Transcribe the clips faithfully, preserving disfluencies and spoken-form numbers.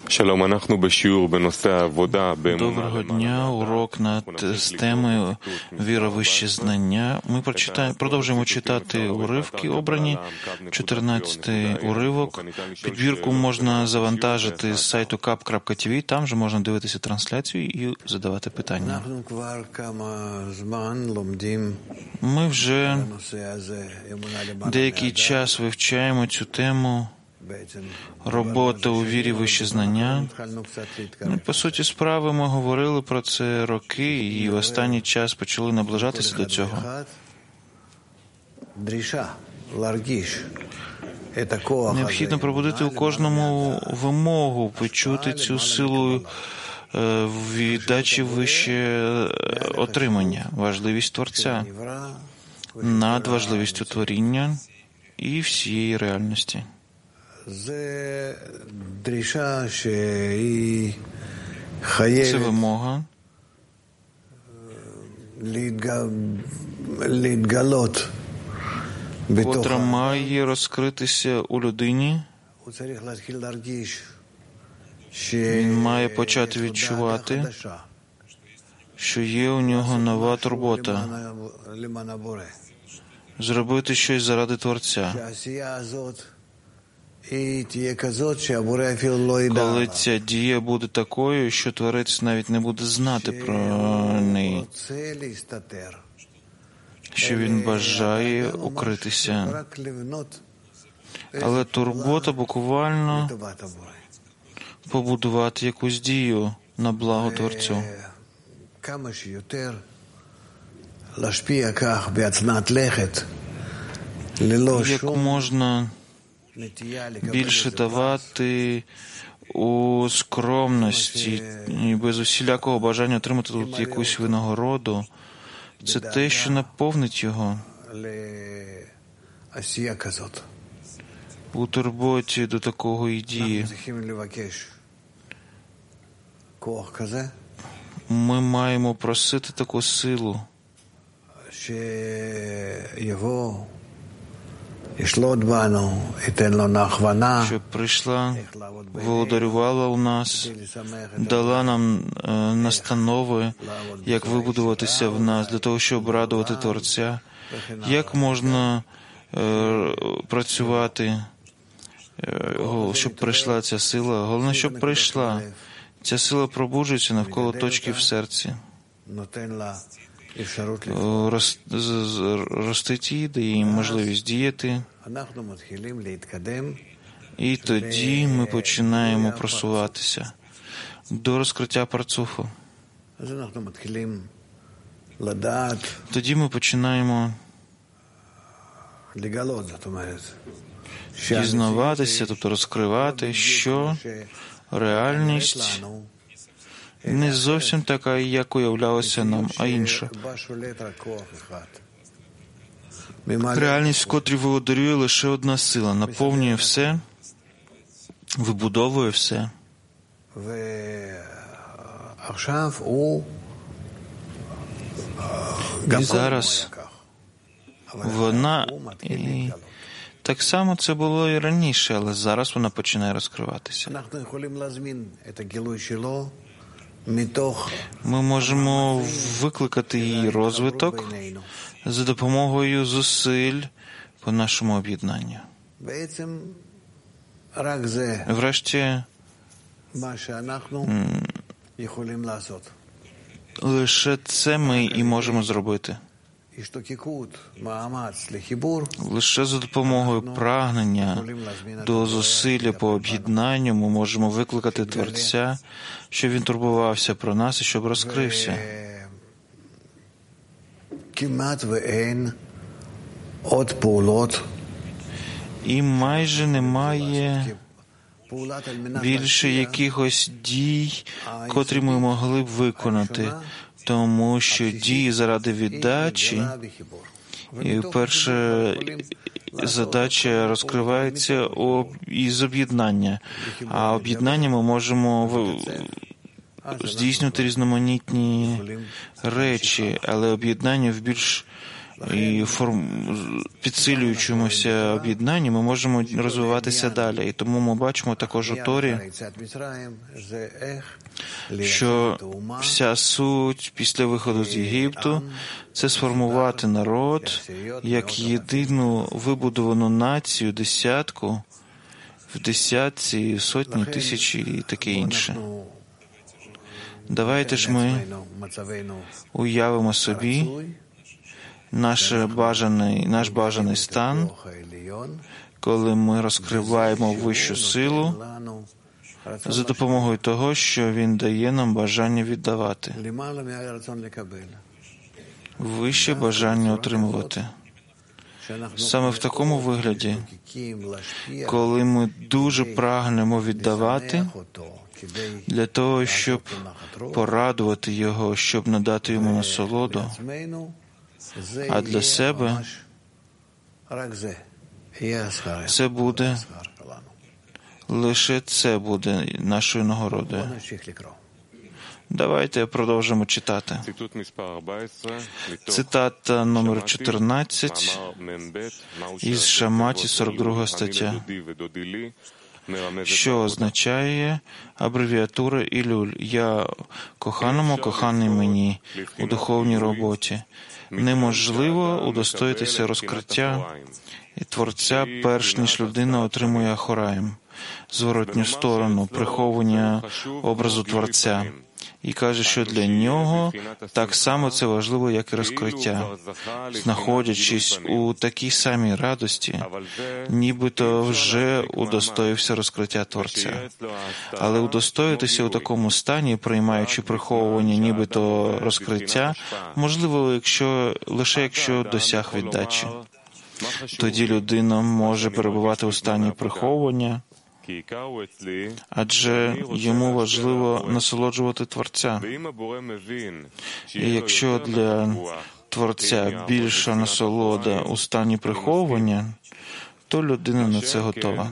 Доброго дня. Урок над з темою «Віра, вище знання». Ми прочитаємо, продовжуємо читати уривки обрані. чотирнадцятий уривок. Підбірку можна завантажити з сайту кап крапка ті ві. Там же можна дивитися трансляцію і задавати питання. Ми вже деякий час вивчаємо цю тему. Робота у вірі, вище знання. По суті справи, ми говорили про це роки, і в останній час почали наближатися до цього. Необхідно пробудити у кожному вимогу, почути цю силу віддачі вище отримання, важливість Творця над важливістю творіння і всієї реальності. Це вимога, котра має розкритися у людині. Він має почати відчувати, що є у нього нова турбота, зробити щось заради Творця. Коли ця дія буде такою, що Творець навіть не буде знати про неї, що він бажає укритися. Але турбота буквально побудувати якусь дію на благо Творцю. Як можна більше давати у скромності і без усілякого бажання отримати тут якусь винагороду, це те, що наповнить його у турботі до такого ідеї. Ми маємо просити таку силу, щоб прийшла, володарювала у нас, дала нам е, настанови, як вибудуватися в нас, для того, щоб радувати Творця, як можна е, працювати, е, щоб прийшла ця сила. Головне, щоб прийшла. Ця сила пробуджується навколо точки в серці. Ростить її, дає їм можливість діяти, і тоді ми починаємо просуватися до розкриття парцуфу. Тоді ми починаємо дізнаватися, тобто розкривати, що реальність не зовсім така, як уявлялося нам, а інша. Реальність, в котрій володарює лише одна сила, наповнює все, вибудовує все. І зараз вона, і так само це було і раніше, але зараз вона починає розкриватися. Ми можемо викликати її розвиток за допомогою зусиль по нашому об'єднанню. Врешті, лише це ми і можемо зробити. Лише за допомогою прагнення до зусилля по об'єднанню ми можемо викликати Творця, щоб він турбувався про нас і щоб розкрився. І майже немає більше якихось дій, котрі ми могли б виконати, тому що дії заради віддачі, і перша задача розкривається із об'єднання. А об'єднання ми можемо здійснювати різноманітні речі, але об'єднання в більш і форм... підсилюючимося об'єднанні ми можемо розвиватися далі. І тому ми бачимо також у Торі, що вся суть після виходу з Єгипту – це сформувати народ як єдину вибудовану націю, десятку, в десятці, в сотні, тисячі і таке інше. Давайте ж ми уявимо собі наш бажаний, наш бажаний стан, коли ми розкриваємо вищу силу за допомогою того, що Він дає нам бажання віддавати, вище бажання отримувати. Саме в такому вигляді, коли ми дуже прагнемо віддавати, для того, щоб порадувати Його, щоб надати Йому насолоду, а для себе це буде, лише це буде нашою нагородою. Давайте продовжимо читати. Цитата номер чотирнадцять із Шаматі, сорок друга стаття, що означає абревіатура Ілюль. Я коханому, коханий мені у духовній роботі. Неможливо удостоїтися розкриття і Творця, перш ніж людина отримує Ахораїм, зворотню сторону, приховування образу Творця. І каже, що для нього так само це важливо, як і розкриття. Знаходячись у такій самій радості, нібито вже удостоївся розкриття Творця. Але удостоїтися у такому стані, приймаючи приховування нібито розкриття, можливо, якщо, лише якщо досяг віддачі. Тоді людина може перебувати у стані приховування, адже йому важливо насолоджувати Творця. І якщо для Творця більша насолода у стані приховування, то людина на це готова.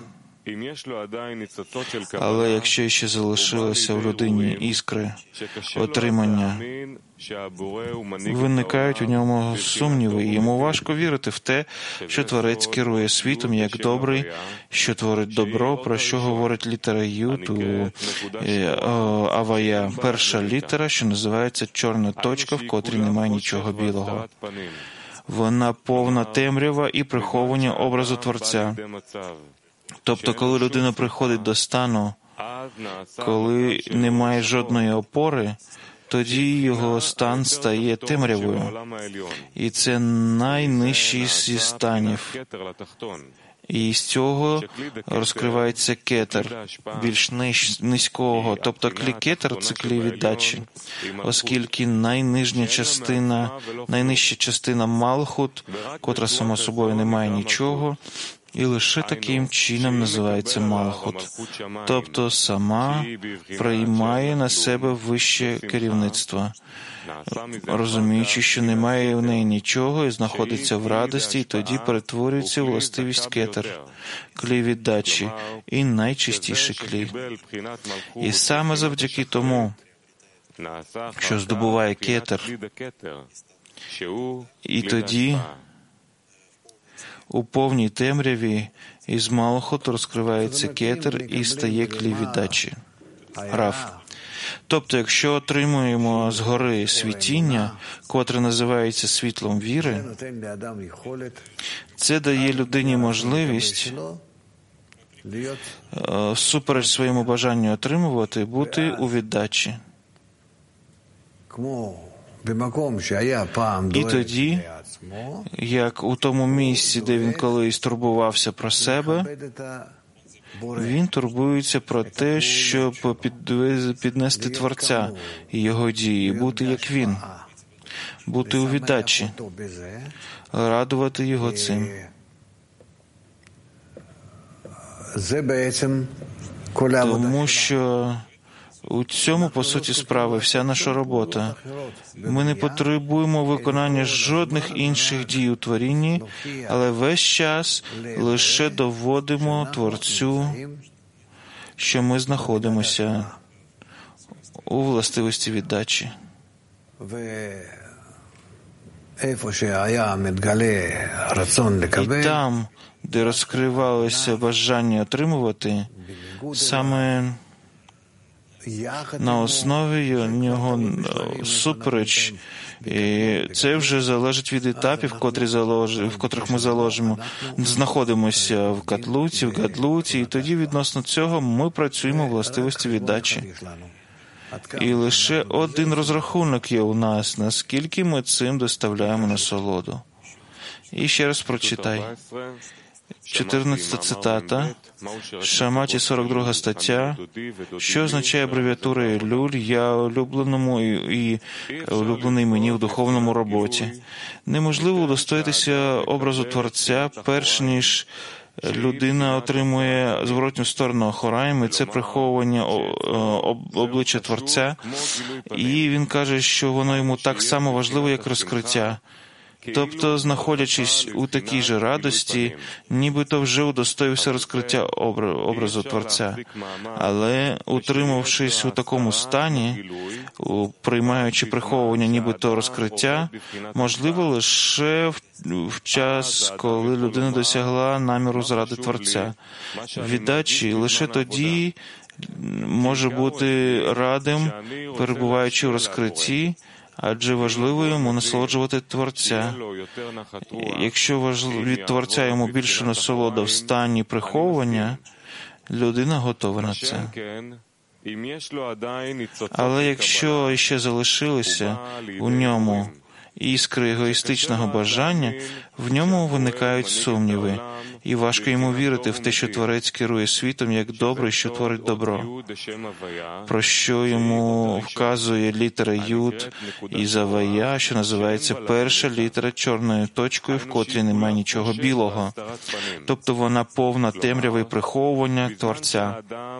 Але якщо ще залишилося в людині іскри отримання, виникають у ньому сумніви, і йому важко вірити в те, що Творець керує світом як добрий, що творить добро, про що говорить літера Ют у Авая, перша літера, що називається чорна точка, в котрій немає нічого білого. Вона повна темрява і приховування образу Творця. Тобто, коли людина приходить до стану, коли немає жодної опори, тоді його стан стає темрявою. І це найнижчий зі станів. І з цього розкривається кетер, більш низького, тобто клі кетер – це клі віддачі, оскільки найнижня частина, найнижча частина Малхут, котра само собою не має нічого, і лише таким чином називається Малхут, тобто сама приймає на себе вище керівництво, розуміючи, що немає в неї нічого і знаходиться в радості, і тоді перетворюється у властивість кетер, клі віддачі, і найчистіший клі. І саме завдяки тому, що здобуває кетер, і тоді у повній темряві із Малхут розкривається кетер і стає клі віддачі. Рав. Тобто, якщо отримуємо згори світіння, котре називається світлом віри, це дає людині можливість всупереч своєму бажанню отримувати, бути у віддачі. І тоді, як у тому місці, де він колись турбувався про себе, він турбується про те, щоб піднести Творця і його дії, бути як він, бути у віддачі, радувати його цим. Тому що у цьому, по суті справи, вся наша робота. Ми не потребуємо виконання жодних інших дій у творінні, але весь час лише доводимо Творцю, що ми знаходимося у властивості віддачі. І там, де розкривалося бажання отримувати, саме на основі нього супереч, і це вже залежить від етапів, котрі залож... в котрих ми заложимо. Знаходимося в катлуці, в гадлуці, і тоді відносно цього ми працюємо в властивості віддачі. І лише один розрахунок є у нас, наскільки ми цим доставляємо насолоду. І ще раз прочитай. чотирнадцята цитата, Шаматі, сорок друга стаття, що означає абревіатура «Люль», «Я улюбленому» і «улюблений мені» в духовному роботі. Неможливо удостоїтися образу Творця, перш ніж людина отримує зворотню сторону Ахораїм, і це приховування обличчя Творця. І він каже, що воно йому так само важливо, як розкриття. Тобто, знаходячись у такій же радості, нібито вже удостоївся розкриття образу Творця. Але, утримавшись у такому стані, приймаючи приховування нібито розкриття, можливо лише в, в час, коли людина досягла наміру заради Творця. Віддачі лише тоді може бути радим, перебуваючи в розкритті, адже важливо йому насолоджувати Творця. Якщо від Творця йому більше насолода в стані приховування, людина готова на це. Але якщо ще залишилися у ньому іскри егоїстичного бажання, в ньому виникають сумніви, і важко йому вірити в те, що Творець керує світом як добрий, що творить добро, про що йому вказує літера Юд із Авая, що називається перша літера чорною точкою, в котрій немає нічого білого. Тобто вона повна темряви і приховування Творця.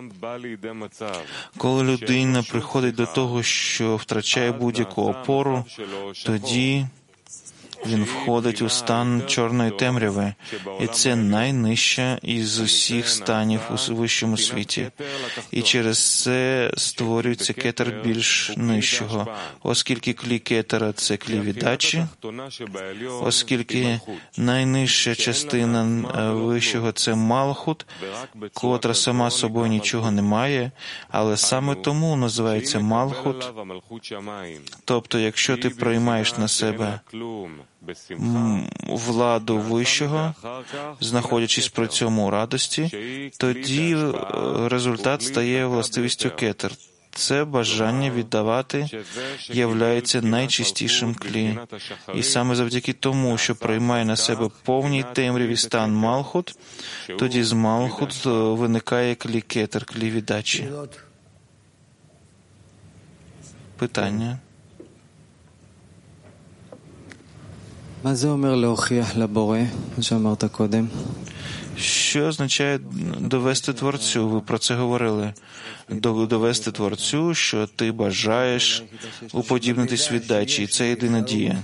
Коли людина приходить до того, що втрачає будь-яку опору, тоді він входить у стан чорної темряви, і це найнижча із усіх станів у вищому світі. І через це створюється кетер більш нижчого, оскільки клі кетера – це клі віддачі, оскільки найнижча частина вищого – це Малхут, котра сама собою нічого не має, але саме тому називається Малхут. Тобто, якщо ти приймаєш на себе владу вищого, знаходячись при цьому у радості, тоді результат стає властивістю кетер. Це бажання віддавати являється найчистішим клі. І саме завдяки тому, що приймає на себе повній темряві стан Малхут, тоді з Малхут виникає клі кетер, клі віддачі. Питання? Що означає довести Творцю? Ви про це говорили. Довести Творцю, що ти бажаєш уподібнитись віддачі, і це єдина дія.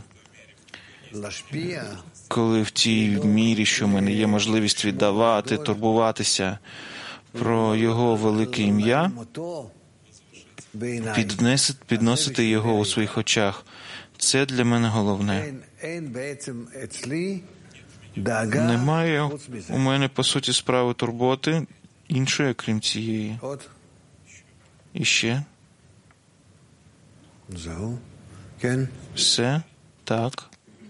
Коли в тій мірі, що в мене є можливість віддавати, турбуватися про Його велике ім'я, підносити, підносити Його у своїх очах, це для мене головне. Немає у мене, по суті справи, турботи іншої, крім цієї. І ще? Все? Так.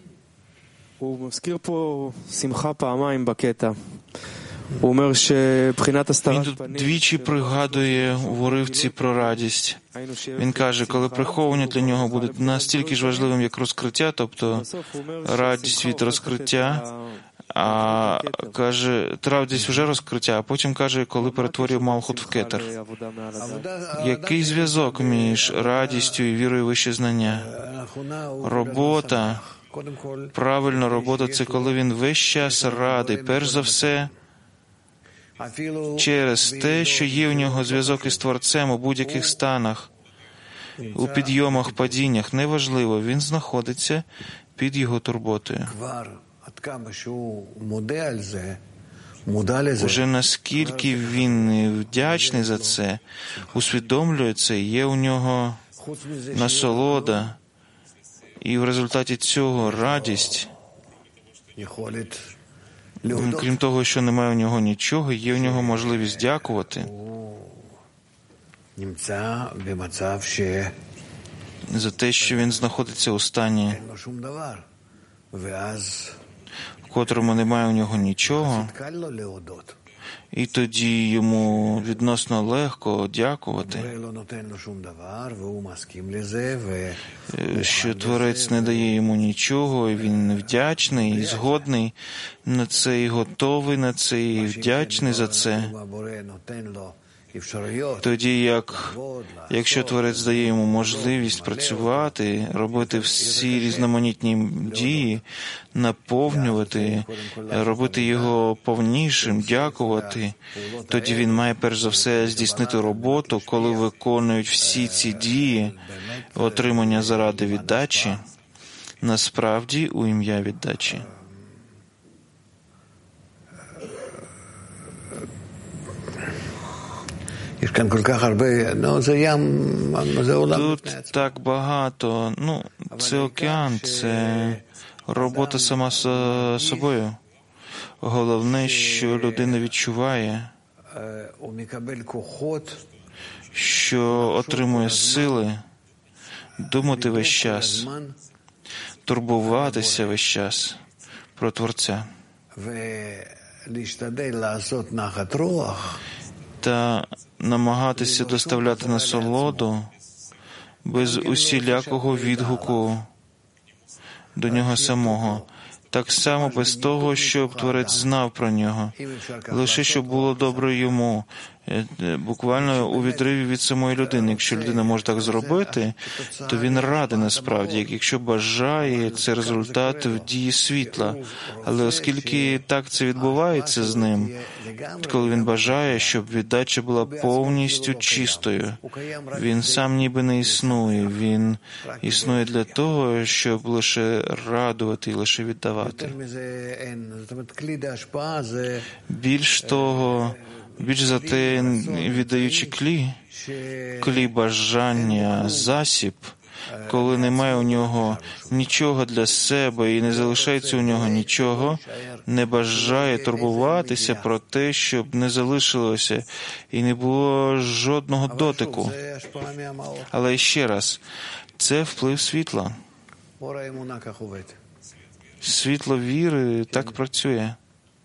Він тут двічі пригадує у уривці про радість. Він каже, коли приховування для нього буде настільки ж важливим, як розкриття, тобто радість від розкриття, а каже, радість вже розкриття, а потім каже, коли перетворює Малхут в кетер. Який зв'язок між радістю і вірою в вище знання? Робота, правильна робота – це коли він весь час радий, перш за все, через те, що є у нього зв'язок із Творцем у будь-яких станах, у підйомах, падіннях, неважливо, він знаходиться під його турботою. Уже наскільки він вдячний за це, усвідомлює це, є у нього насолода, І в результаті цього радість, крім того, що немає у нього нічого, є у нього можливість дякувати за те, що він знаходиться у стані, в котрому немає у нього нічого, і тоді йому відносно легко дякувати, що Творець не дає йому нічого, і він вдячний, і згодний на це, і готовий на це, і вдячний за це. Тоді, як, якщо Творець дає йому можливість працювати, робити всі різноманітні дії, наповнювати, робити його повнішим, дякувати, тоді він має перш за все здійснити роботу, коли виконують всі ці дії, отримання заради віддачі, насправді у ім'я віддачі. Тут так багато. Ну, це океан, це робота сама з собою. Головне, що людина відчуває, що отримує сили думати весь час, турбуватися весь час про Творця. Та намагатися доставляти насолоду без усілякого відгуку до нього самого. Так само без того, щоб Творець знав про нього. Лише щоб було добре йому. Буквально у відриві від самої людини. Якщо людина може так зробити, то він радий насправді. Якщо бажає, це результат в дії світла. Але оскільки так це відбувається з ним, коли він бажає, щоб віддача була повністю чистою, він сам ніби не існує. Він існує для того, щоб лише радувати і лише віддавати. Більш того, більш за те, віддаючи клі, клі бажання, засіб, коли немає у нього нічого для себе і не залишається у нього нічого, не бажає турбуватися про те, щоб не залишилося і не було жодного дотику. Але ще раз, це вплив світла. Світло віри так працює.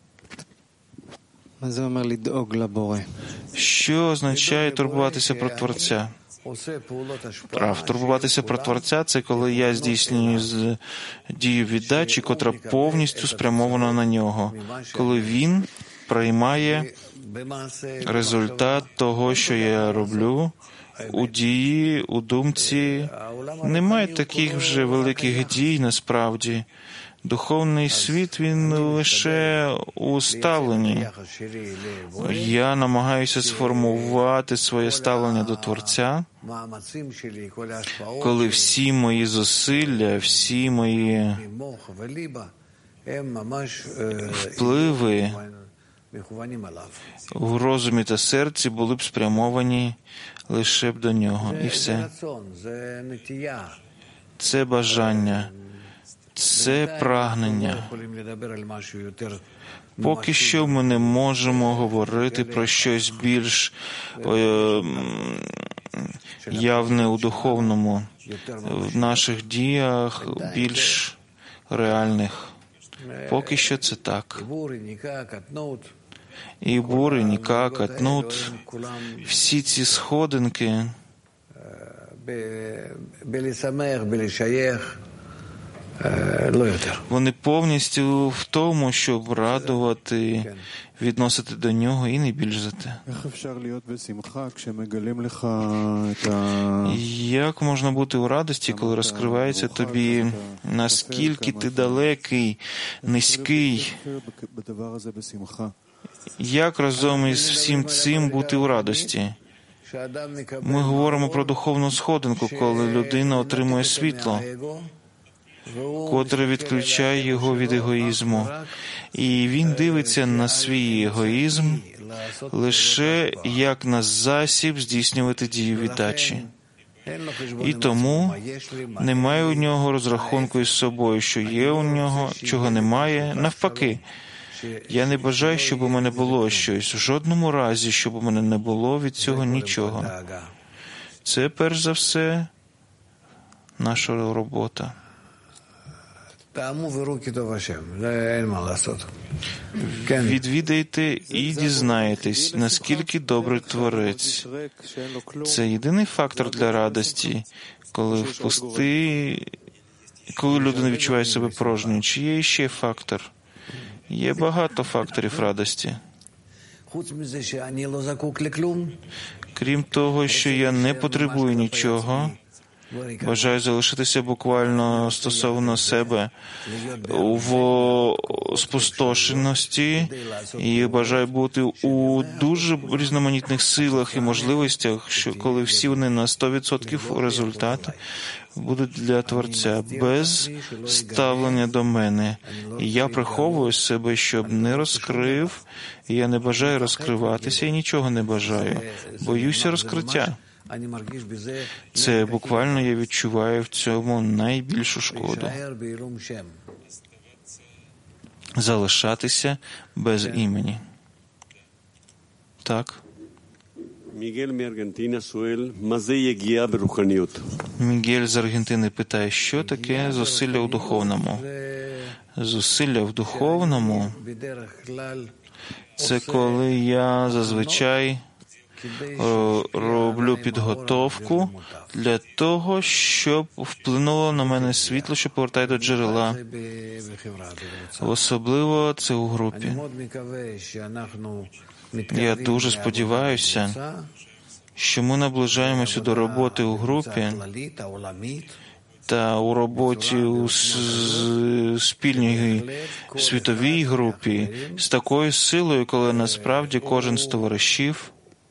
Що означає турбуватися про Творця? Прав, турбуватися про Творця – це коли я здійснюю дію віддачі, котра повністю спрямована на нього. Коли він приймає результат того, що я роблю, у дії, у думці. Немає таких вже великих дій насправді. Духовний світ, він лише у ставленні. Я намагаюся сформувати своє ставлення до Творця, коли всі мої зусилля, всі мої впливи в розумі та серці були б спрямовані лише б до нього. І все. Це бажання. Це прагнення. Поки що ми не можемо говорити про щось більш е, явне у духовному, в наших діях більш реальних. Поки що це так. І бури, ніка, катнут, всі ці сходинки, вони повністю в тому, щоб радувати, відносити до нього і не більш за те. Як можна бути у радості, коли розкривається тобі, наскільки ти далекий, низький? Як разом із всім цим бути у радості? Ми говоримо про духовну сходинку, коли людина отримує світло, котре відключає його від егоїзму. І він дивиться на свій егоїзм лише як на засіб здійснювати дію віддачі. І тому немає у нього розрахунку із собою, що є у нього, чого немає. Навпаки, я не бажаю, щоб у мене було щось. В жодному разі, щоб у мене не було від цього нічого. Це, перш за все, наша робота. Відвідайте і дізнаєтесь, наскільки добрий Творець. Це єдиний фактор для радості, коли в пусти, коли людина відчуває себе порожньою. Чи є ще фактор? Є багато факторів радості. Крім того, що я не потребую нічого, бажаю залишитися буквально стосовно себе в спустошеності і бажаю бути у дуже різноманітних силах і можливостях, що коли всі вони на сто відсотків результат будуть для Творця, без ставлення до мене. І я приховую себе, щоб не розкрив, і я не бажаю розкриватися, і нічого не бажаю. Боюся розкриття. Це буквально я відчуваю в цьому найбільшу шкоду. Залишатися без імені. Так. Мігель з Аргентини питає, що таке зусилля у духовному? Зусилля в духовному – це коли я зазвичай роблю підготовку для того, щоб вплинуло на мене світло, що повертає до джерела. Особливо це у групі. Я дуже сподіваюся, що ми наближаємося до роботи у групі та у роботі у спільній світовій групі з такою силою, коли насправді кожен з товаришів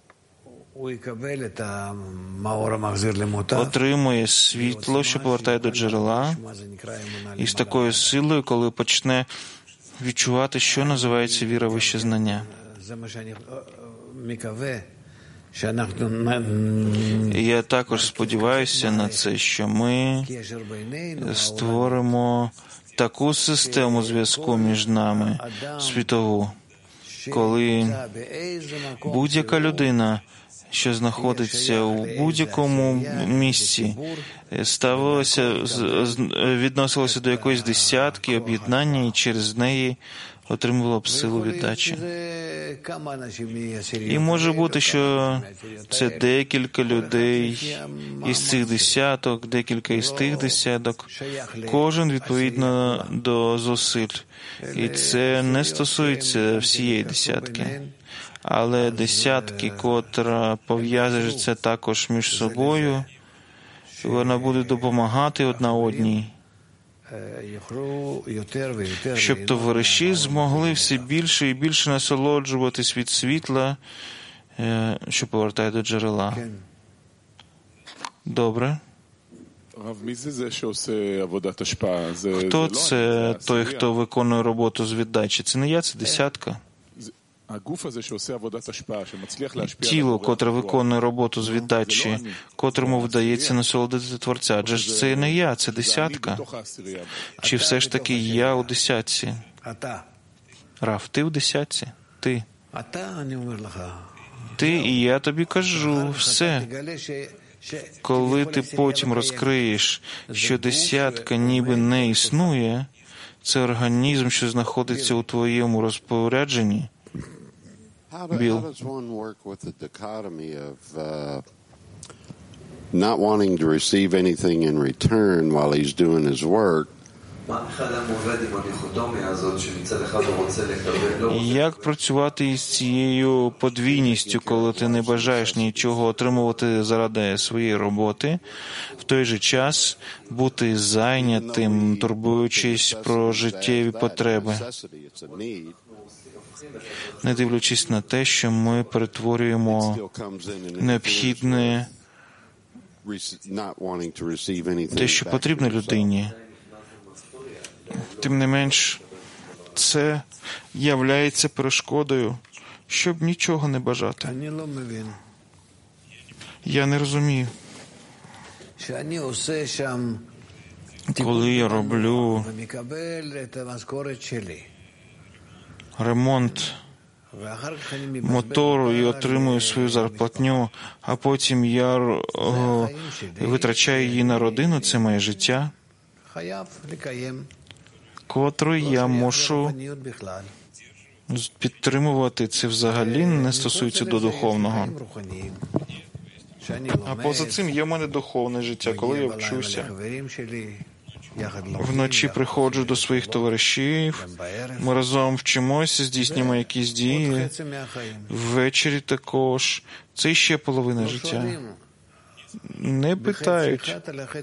отримує світло, що повертає до джерела, і з такою силою, коли почне відчувати, що називається віра вище знання. І я також сподіваюся на це, що ми створимо таку систему зв'язку між нами, світову, коли будь-яка людина, що знаходиться у будь-якому місці, ставилася, відносилася до якоїсь десятки, об'єднання, і через неї отримувала б силу віддачі. І може бути, що це декілька людей із цих десяток, декілька із тих десяток, кожен відповідно до зусиль. І це не стосується всієї десятки. Але десятки, котра пов'язується також між собою, вона буде допомагати одна одній, щоб товариші змогли все більше і більше насолоджуватись від світла, що повертає до джерела. Добре. Хто це той, хто виконує роботу з віддачі? Це не я, це десятка. Тіло, котре виконує роботу з віддачі, котрому вдається насолодити Творця. Адже ж це не я, це десятка. Чи все ж таки я у десятці? Раф, ти у десятці? Ти. Ти, і я тобі кажу, все. Коли ти потім розкриєш, що десятка ніби не існує, це організм, що знаходиться у твоєму розпорядженні. Біл. Not wanting to receive anything in return while he's doing his work. Як працювати із цією подвійністю, коли ти не бажаєш нічого отримувати заради своєї роботи, в той же час бути зайнятим, турбуючись про життєві потреби, не дивлячись на те, що ми перетворюємо необхідне, те, що потрібно людині. Тим не менш, це являється перешкодою, щоб нічого не бажати. Я не розумію. коли я роблю ремонт мотору і отримую свою зарплатню, а потім я о, витрачаю її на родину, це моє життя, котру я мушу підтримувати. Це взагалі не стосується до духовного. А поза цим є в мене духовне життя, коли я вчуся. Вночі приходжу до своїх товаришів, ми разом вчимося, здійснюємо якісь дії. Ввечері також. Це ще половина життя. Не питають.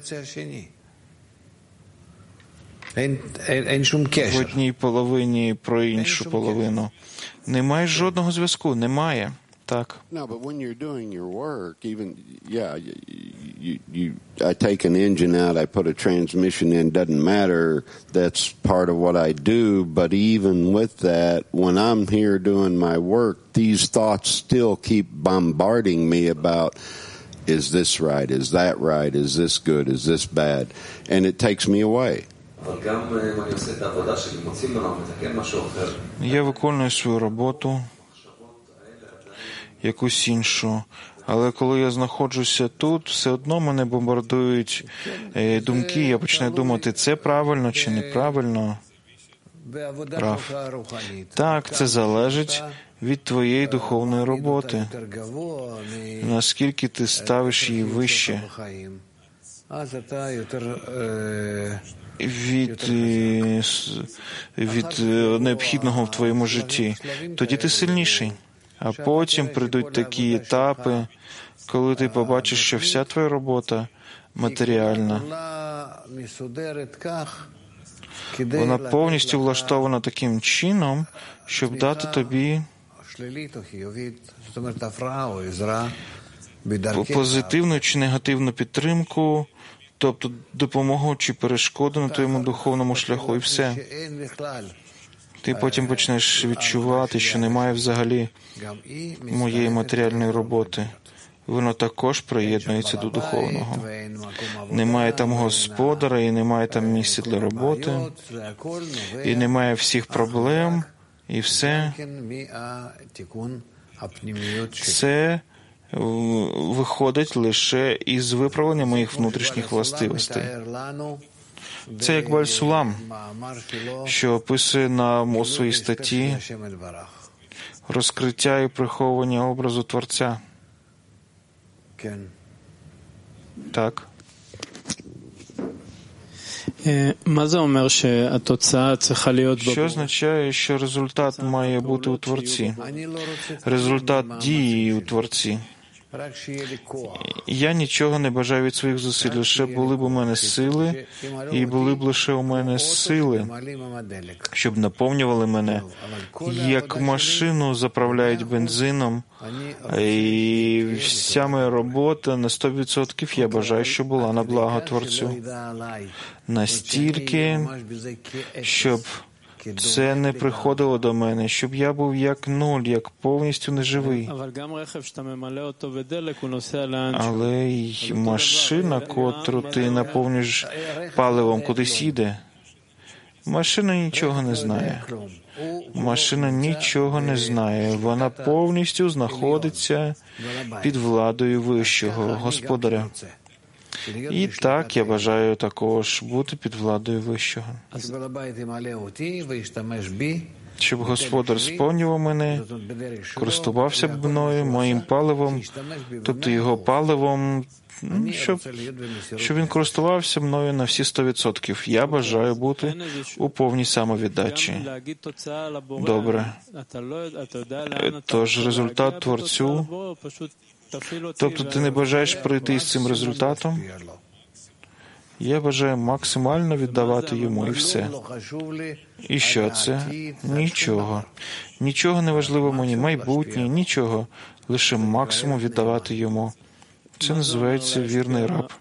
В одній половині про іншу половину. Немає жодного зв'язку, немає. Так. No, but when you're doing your work, even, yeah, you, you, I take an engine out, I put a transmission in, doesn't matter, that's part of what I do, but even with that, when I'm here doing my work, these thoughts still keep bombarding me about, is this right, is that right, is this good, is this bad, and it takes me away. Я виконую свою роботу, якусь іншу. Але коли я знаходжуся тут, все одно мене бомбардують думки, я починаю думати, це правильно чи неправильно. Прав. Так, це залежить від твоєї духовної роботи. Наскільки ти ставиш її вище від, від необхідного в твоєму житті, тоді ти сильніший. А потім прийдуть такі етапи, коли ти побачиш, що вся твоя робота матеріальна. Вона повністю влаштована таким чином, щоб дати тобі позитивну чи негативну підтримку, тобто допомогу чи перешкоду на твоєму духовному шляху, і все. Ти потім почнеш відчувати, що немає взагалі моєї матеріальної роботи. Воно також приєднується до духовного. Немає там господаря, і немає там місця для роботи, і немає всіх проблем, і все. Це виходить лише із виправлення моїх внутрішніх властивостей. Це як Баль-Сулам, що описує нам у своїй статті розкриття і приховування образу Творця. Так. Що означає, що результат має бути у Творці? Результат дії у Творці. Я нічого не бажаю від своїх зусиль, лише були б у мене сили, і були б лише у мене сили, щоб наповнювали мене, як машину заправляють бензином, і вся моя робота на сто відсотків я бажаю, щоб була на благо Творцю. Настільки, щоб це не приходило до мене, щоб я був як нуль, як повністю неживий. Але й машина, котру ти наповнюєш паливом, кудись їде, машина нічого не знає. Машина нічого не знає. Вона повністю знаходиться під владою Вищого Господаря. І так я бажаю також бути під владою Вищого. Щоб Господар сповнював мене, користувався б мною, моїм паливом, тобто його паливом, щоб, щоб він користувався мною на всі сто відсотків. Я бажаю бути у повній самовіддачі. Добре. Тож результат Творцю, тобто ти не бажаєш прийти з цим результатом? Я бажаю максимально віддавати йому, і все. І що це? Нічого. Нічого не важливо мені, майбутнє, нічого. Лише максимум віддавати йому. Це називається вірний раб.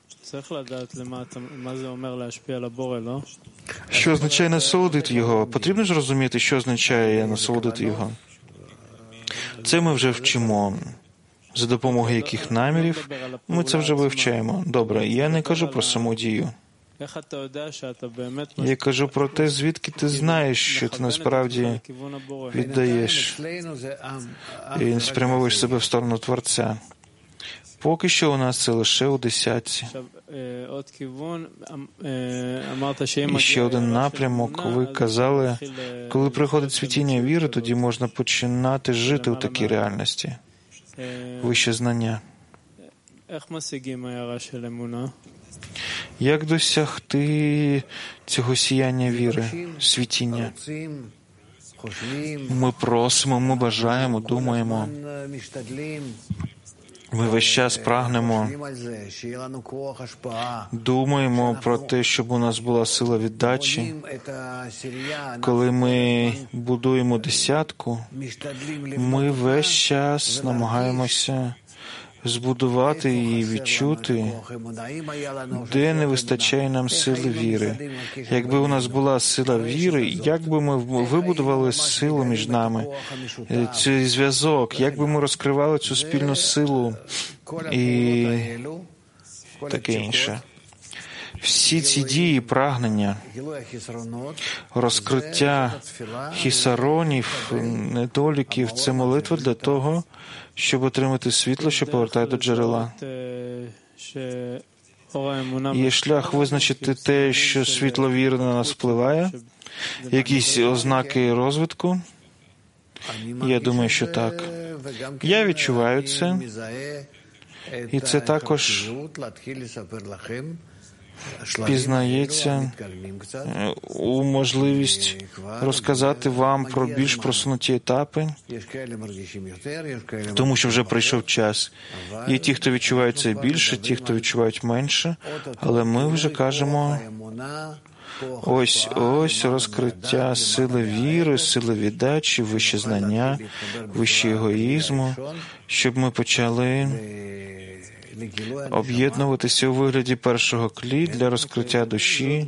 Що означає насолодити його? Потрібно ж розуміти, що означає насолодити його. Це ми вже вчимо. За допомогою яких намірів? Ми це вже вивчаємо. Добре, я не кажу про саму дію. Я кажу про те, звідки ти знаєш, що ти насправді віддаєш і спрямовуєш себе в сторону Творця. Поки що у нас це лише у десятці. І ще один напрямок. Ви казали, коли приходить світіння віри, тоді можна починати жити у такій реальності. Вище знання. Як досягти цього сіяння віри, світіння? Ми просимо, ми бажаємо, думаємо. Ми весь час прагнемо, думаємо про те, щоб у нас була сила віддачі. Коли ми будуємо десятку, ми весь час намагаємося збудувати і відчути, де не вистачає нам сили віри. Якби у нас була сила віри, як би ми вибудували силу між нами, цей зв'язок, як би ми розкривали цю спільну силу і таке інше. Всі ці дії, прагнення, розкриття хісаронів, недоліків – це молитва для того, щоб отримати світло, що повертає до джерела. Є шлях визначити те, що світло віри на нас впливає, якісь ознаки розвитку. Я думаю, що так. Я відчуваю це, і це також пізнається у можливість розказати вам про більш просунуті етапи, тому що вже прийшов час. Є ті, хто відчувають це більше, ті, хто відчувають менше, але ми вже кажемо, ось, ось розкриття сили віри, сили віддачі, вище знання, вище егоїзму, щоб ми почали об'єднуватися у вигляді першого клі для розкриття душі.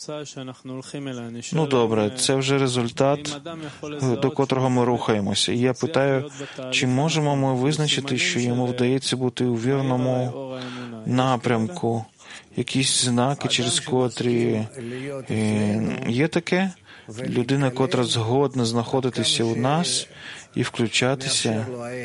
Ну, добре, це вже результат, до котрого ми рухаємося. І я питаю, чи можемо ми визначити, що йому вдається бути у вірному напрямку, якісь знаки, через котрі є таке? Людина, котра згодна знаходитися у нас і включатися,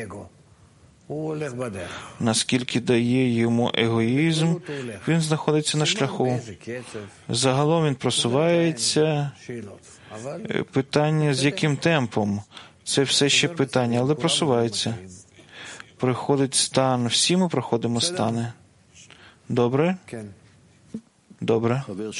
наскільки дає йому егоїзм, він знаходиться на шляху. Загалом він просувається. Питання, з яким темпом? Це все ще питання, але просувається. Приходить стан. Всі ми проходимо стани. Добре? Добре.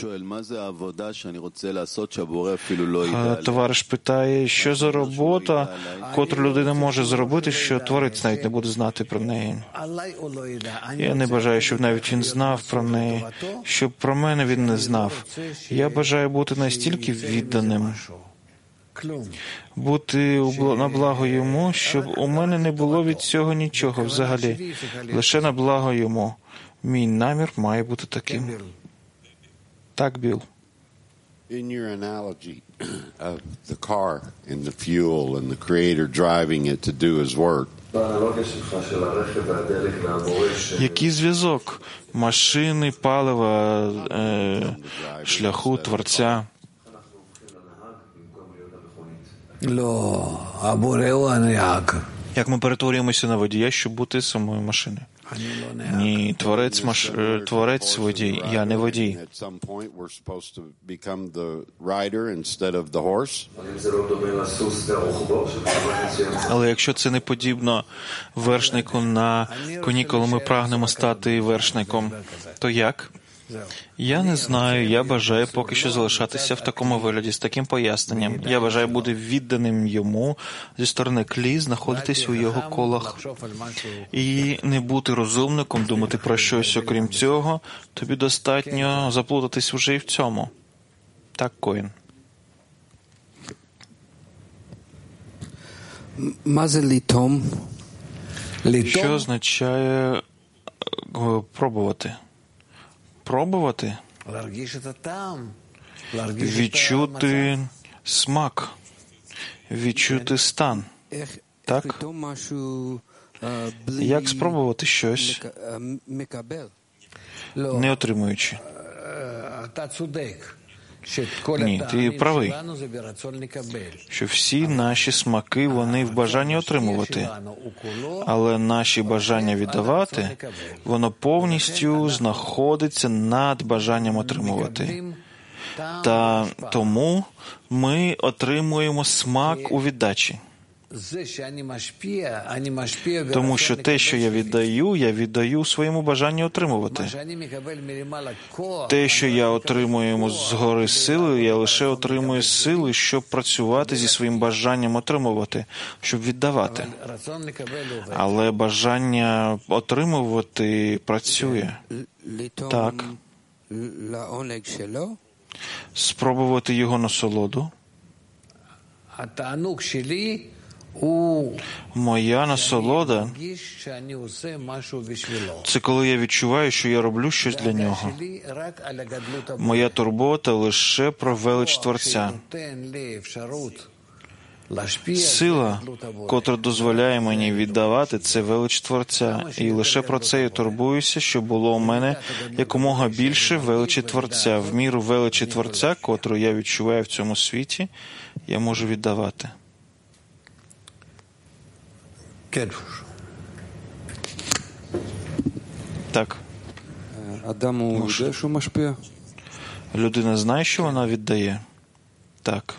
Товариш питає, що за робота, котру людина може зробити, що творець навіть не буде знати про неї. Я не бажаю, щоб навіть він знав про неї, щоб про мене він не знав. Я бажаю бути настільки відданим, бути на благо йому, щоб у мене не було від цього нічого взагалі. Лише на благо йому. Мій намір має бути таким. Так, Біл. In your analogy of the car and the fuel and the creator driving it to do his work. Який зв'язок машини, палива, е, шляху Творця? Як ми перетворюємося на водія, щоб бути самою машиною? Ні, творець, маш... творець водій, я не водій. Але якщо це не подібно вершнику на коні, коли ми прагнемо стати вершником, то як? Я не знаю, я бажаю поки що залишатися в такому вигляді, з таким поясненням. Я бажаю бути відданим йому зі сторони клі, знаходитись у його колах. І не бути розумником, думати про щось окрім цього, тобі достатньо заплутатись вже і в цьому. Так, Коїн. Що означає пробувати? Пробувати, відчути смак, відчути стан. Так? Як спробувати щось, не отримуючи? Ні, ти правий, що всі наші смаки, вони в бажанні отримувати, але наші бажання віддавати, воно повністю знаходиться над бажанням отримувати. Та тому ми отримуємо смак у віддачі. Тому що те, що я віддаю, я віддаю у своєму бажанні отримувати. Те, що я отримую згори сили, я лише отримую сили, щоб працювати зі своїм бажанням отримувати, щоб віддавати. Але бажання отримувати працює. Так. Спробувати його насолоду. Моя насолода – це коли я відчуваю, що я роблю щось для нього. Моя турбота лише про велич Творця. Сила, котра дозволяє мені віддавати, це велич Творця. І лише про це я турбуюся, щоб було у мене якомога більше величі Творця. В міру величі Творця, котру я відчуваю в цьому світі, я можу віддавати. Так. Людина знає, що вона віддає? Так.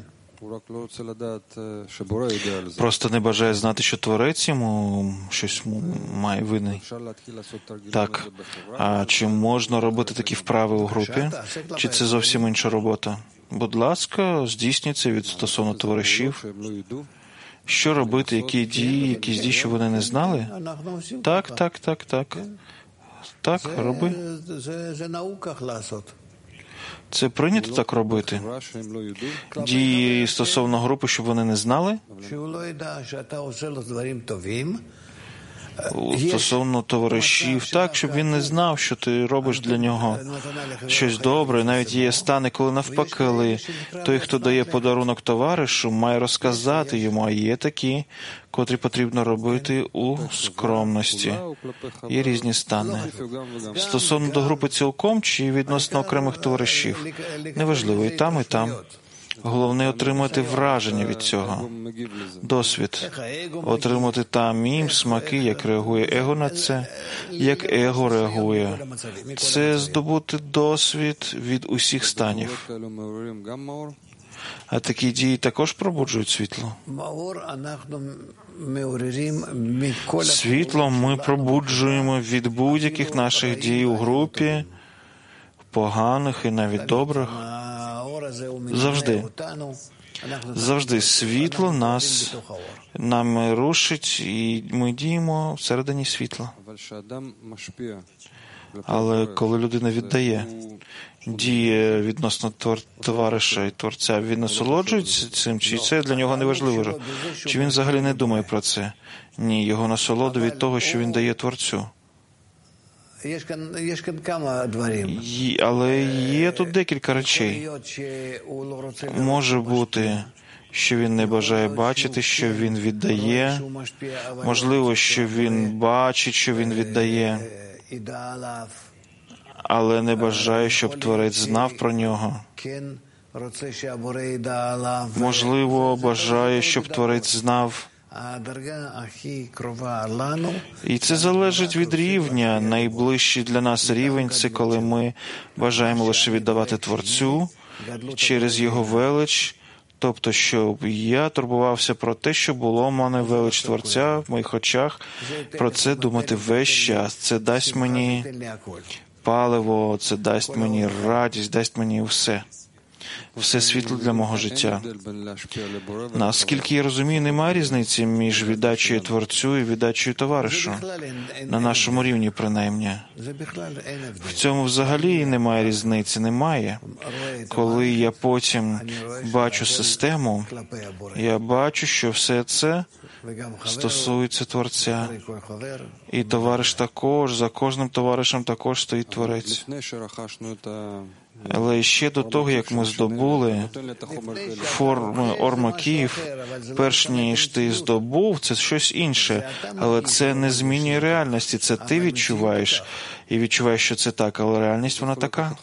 Просто не бажає знати, що Творець йому щось має винний. Так. А чи можна робити такі вправи у групі? Чи це зовсім інша робота? Будь ласка, здійснюйте від стосовно товаришів. Що робити, які дії, якісь дії, що вони не знали? Так, так, так, так. Так, роби. Це прийнято так робити? Дії стосовно групи, щоб вони не знали? Стосовно товаришів, так, щоб він не знав, що ти робиш для нього щось добре. Навіть є стани, коли навпаки, коли той, хто дає подарунок товаришу, має розказати йому, а є такі, котрі потрібно робити у скромності. Є різні стани. Стосовно до групи цілком чи відносно окремих товаришів? Неважливо, і там, і там. Головне – отримати враження від цього, досвід, отримати там їм смаки, як реагує его на це, як его реагує. Це здобути досвід від усіх станів. А такі дії також пробуджують світло. Світло ми пробуджуємо від будь-яких наших дій у групі, поганих і навіть добрих. Завжди. Завжди світло нас, нам рушить, і ми діємо всередині світла. Але коли людина віддає, діє відносно товариша і Творця, він насолоджується цим, чи це для нього не важливо? Чи він взагалі не думає про це? Ні, його насолода від того, що він дає Творцю. Але є тут декілька речей. Може бути, що він не бажає бачити, що він віддає. Можливо, що він бачить, що він віддає, але не бажає, щоб Творець знав про нього. Можливо, бажає, щоб Творець знав. І це залежить від рівня. Найближчий для нас рівень – це коли ми бажаємо лише віддавати Творцю через Його велич, тобто, щоб я турбувався про те, що було в мене велич Творця в моїх очах, про це думати весь час. Це дасть мені паливо, це дасть мені радість, дасть мені все. Все світло для мого життя. Наскільки я розумію, немає різниці між віддачею Творцю і віддачею товаришу. На нашому рівні, принаймні. В цьому взагалі немає різниці, немає. Коли я потім бачу систему, я бачу, що все це стосується Творця. І товариш також, за кожним товаришем також стоїть Творець. Але ще до того, як ми здобули форми ормаків, перш ніж ти здобув, це щось інше. Але це не змінює реальності. Це ти відчуваєш і відчуваєш, що це так, але реальність вона така.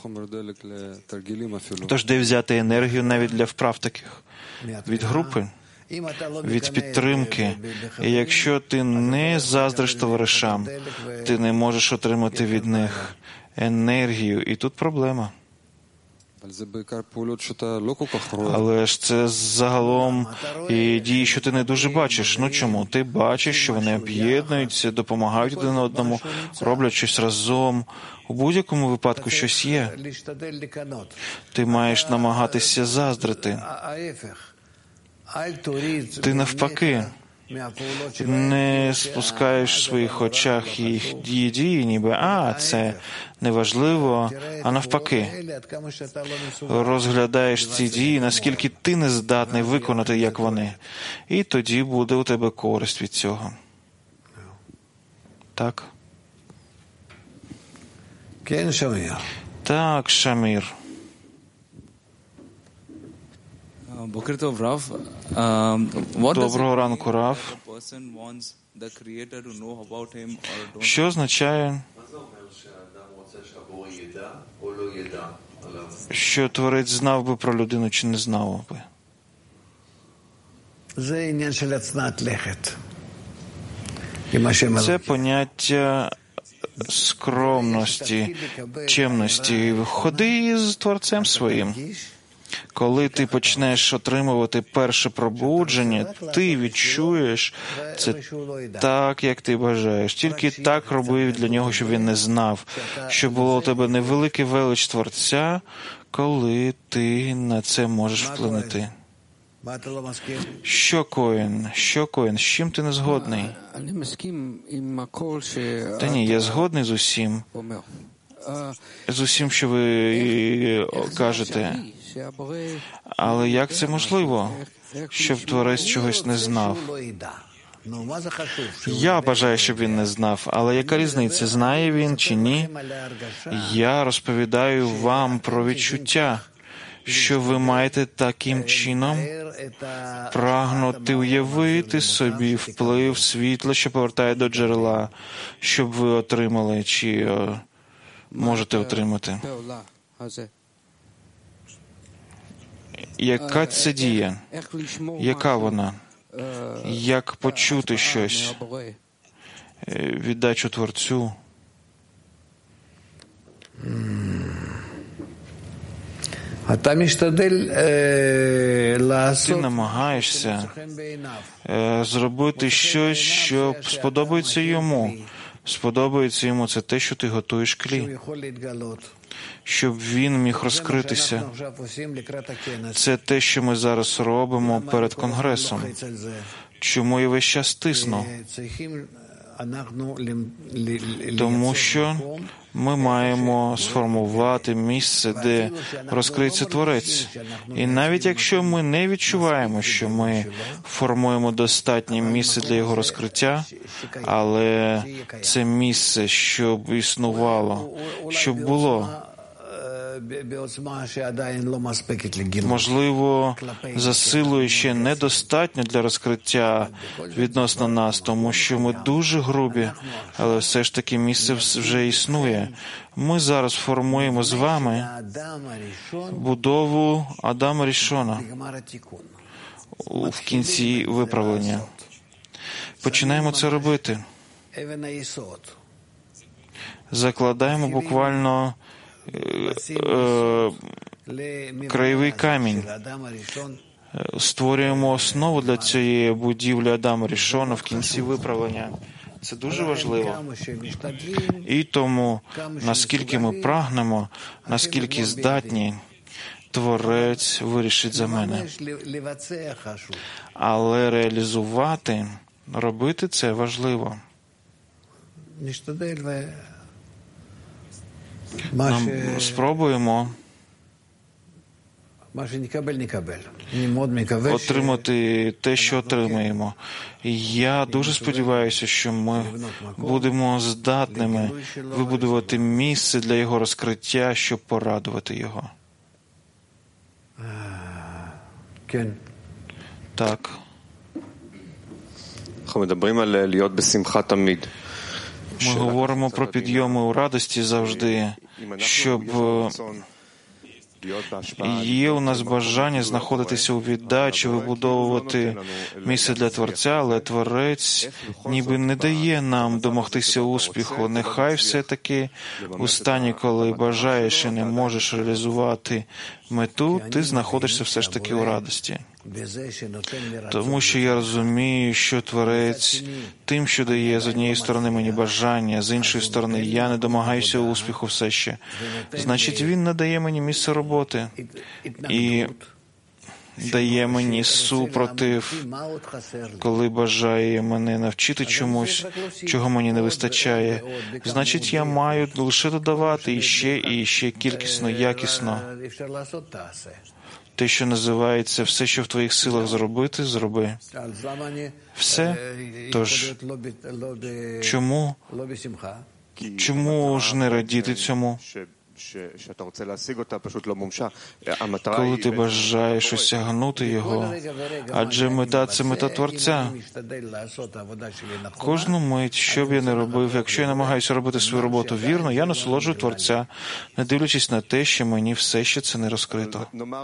Тож де взяти енергію навіть для вправ таких? Від групи? Від підтримки. І якщо ти не заздриш товаришам, ти не можеш отримати від них енергію. І тут проблема. Але ж це загалом і дії, що ти не дуже бачиш. Ну чому? Ти бачиш, що вони об'єднуються, допомагають один одному, роблять щось разом. У будь-якому випадку щось є. Ти маєш намагатися заздрити. Ти навпаки не спускаєш в своїх очах їх дії, дії, ніби, а, це неважливо, а навпаки. Розглядаєш ці дії, наскільки ти не здатний виконати, як вони. І тоді буде у тебе користь від цього. Так? Так, Шамір. Доброго ранку, Рав. Що означає, що Творець знав би про людину чи не знав би? Це поняття скромності, чемності. Ходи з Творцем своїм. Коли ти почнеш отримувати перше пробудження, ти відчуєш це так, як ти бажаєш. Тільки так роби для нього, щоб він не знав, що було у тебе невелике велич Творця, коли ти на це можеш вплинути. Що коїн? Що коїн? З чим ти не згодний? Та ні, я згодний з усім. З усім, що ви кажете. Але як це можливо, щоб Творець чогось не знав? Я бажаю, щоб він не знав, але яка різниця, знає він чи ні? Я розповідаю вам про відчуття, що ви маєте таким чином прагнути уявити собі вплив світла, що повертає до джерела, щоб ви отримали чи о, можете отримати. Яка це дія? Яка вона? Як почути щось? Віддачу Творцю? Ти намагаєшся зробити щось, що сподобається йому. Сподобається йому це те, що ти готуєш клі. Щоб він міг розкритися. Це те, що ми зараз робимо перед Конгресом. Чому я весь час тисну? Тому що ми маємо сформувати місце, де розкриється Творець. І навіть якщо ми не відчуваємо, що ми формуємо достатнє місце для його розкриття, але це місце, щоб існувало, щоб було, можливо, за силою ще недостатньо для розкриття відносно нас, тому що ми дуже грубі, але все ж таки місце вже існує. Ми зараз формуємо з вами будову Адама Рішона в кінці виправлення. Починаємо це робити. Закладаємо буквально краєвий камінь. Створюємо основу для цієї будівлі Адама Рішона в кінці виправлення. Це дуже важливо. І тому, наскільки ми прагнемо, наскільки здатні, Творець вирішить за мене. Але реалізувати, робити це важливо. Нам спробуємо отримати те, що отримаємо. Я дуже сподіваюся, що ми будемо здатними вибудувати місце для його розкриття, щоб порадувати його. Так. Ми говоримо про підйоми у радості завжди, щоб є у нас бажання знаходитися у віддачі, вибудовувати місце для Творця, але Творець ніби не дає нам домогтися успіху. Нехай все-таки у стані, коли бажаєш і не можеш реалізувати мету, ти знаходишся все ж таки у радості. Тому що я розумію, що Творець тим, що дає з однієї сторони мені бажання, з іншої сторони я не домагаюся успіху все ще. Значить, він надає мені місце роботи і дає мені супротив, коли бажає мене навчити чомусь, чого мені не вистачає. Значить, я маю лише додавати іще і іще кількісно, якісно. Те, що називається «все, що в твоїх силах зробити, зроби». Все? Тож, чому? Чому ж не радіти цьому? Коли ти бажаєш осягнути його, адже мета – це мета Творця. Кожну мить, що б я не робив, якщо я намагаюся робити свою роботу вірно, я насолоджую Творця, не дивлячись на те, що мені все ще це не розкрито.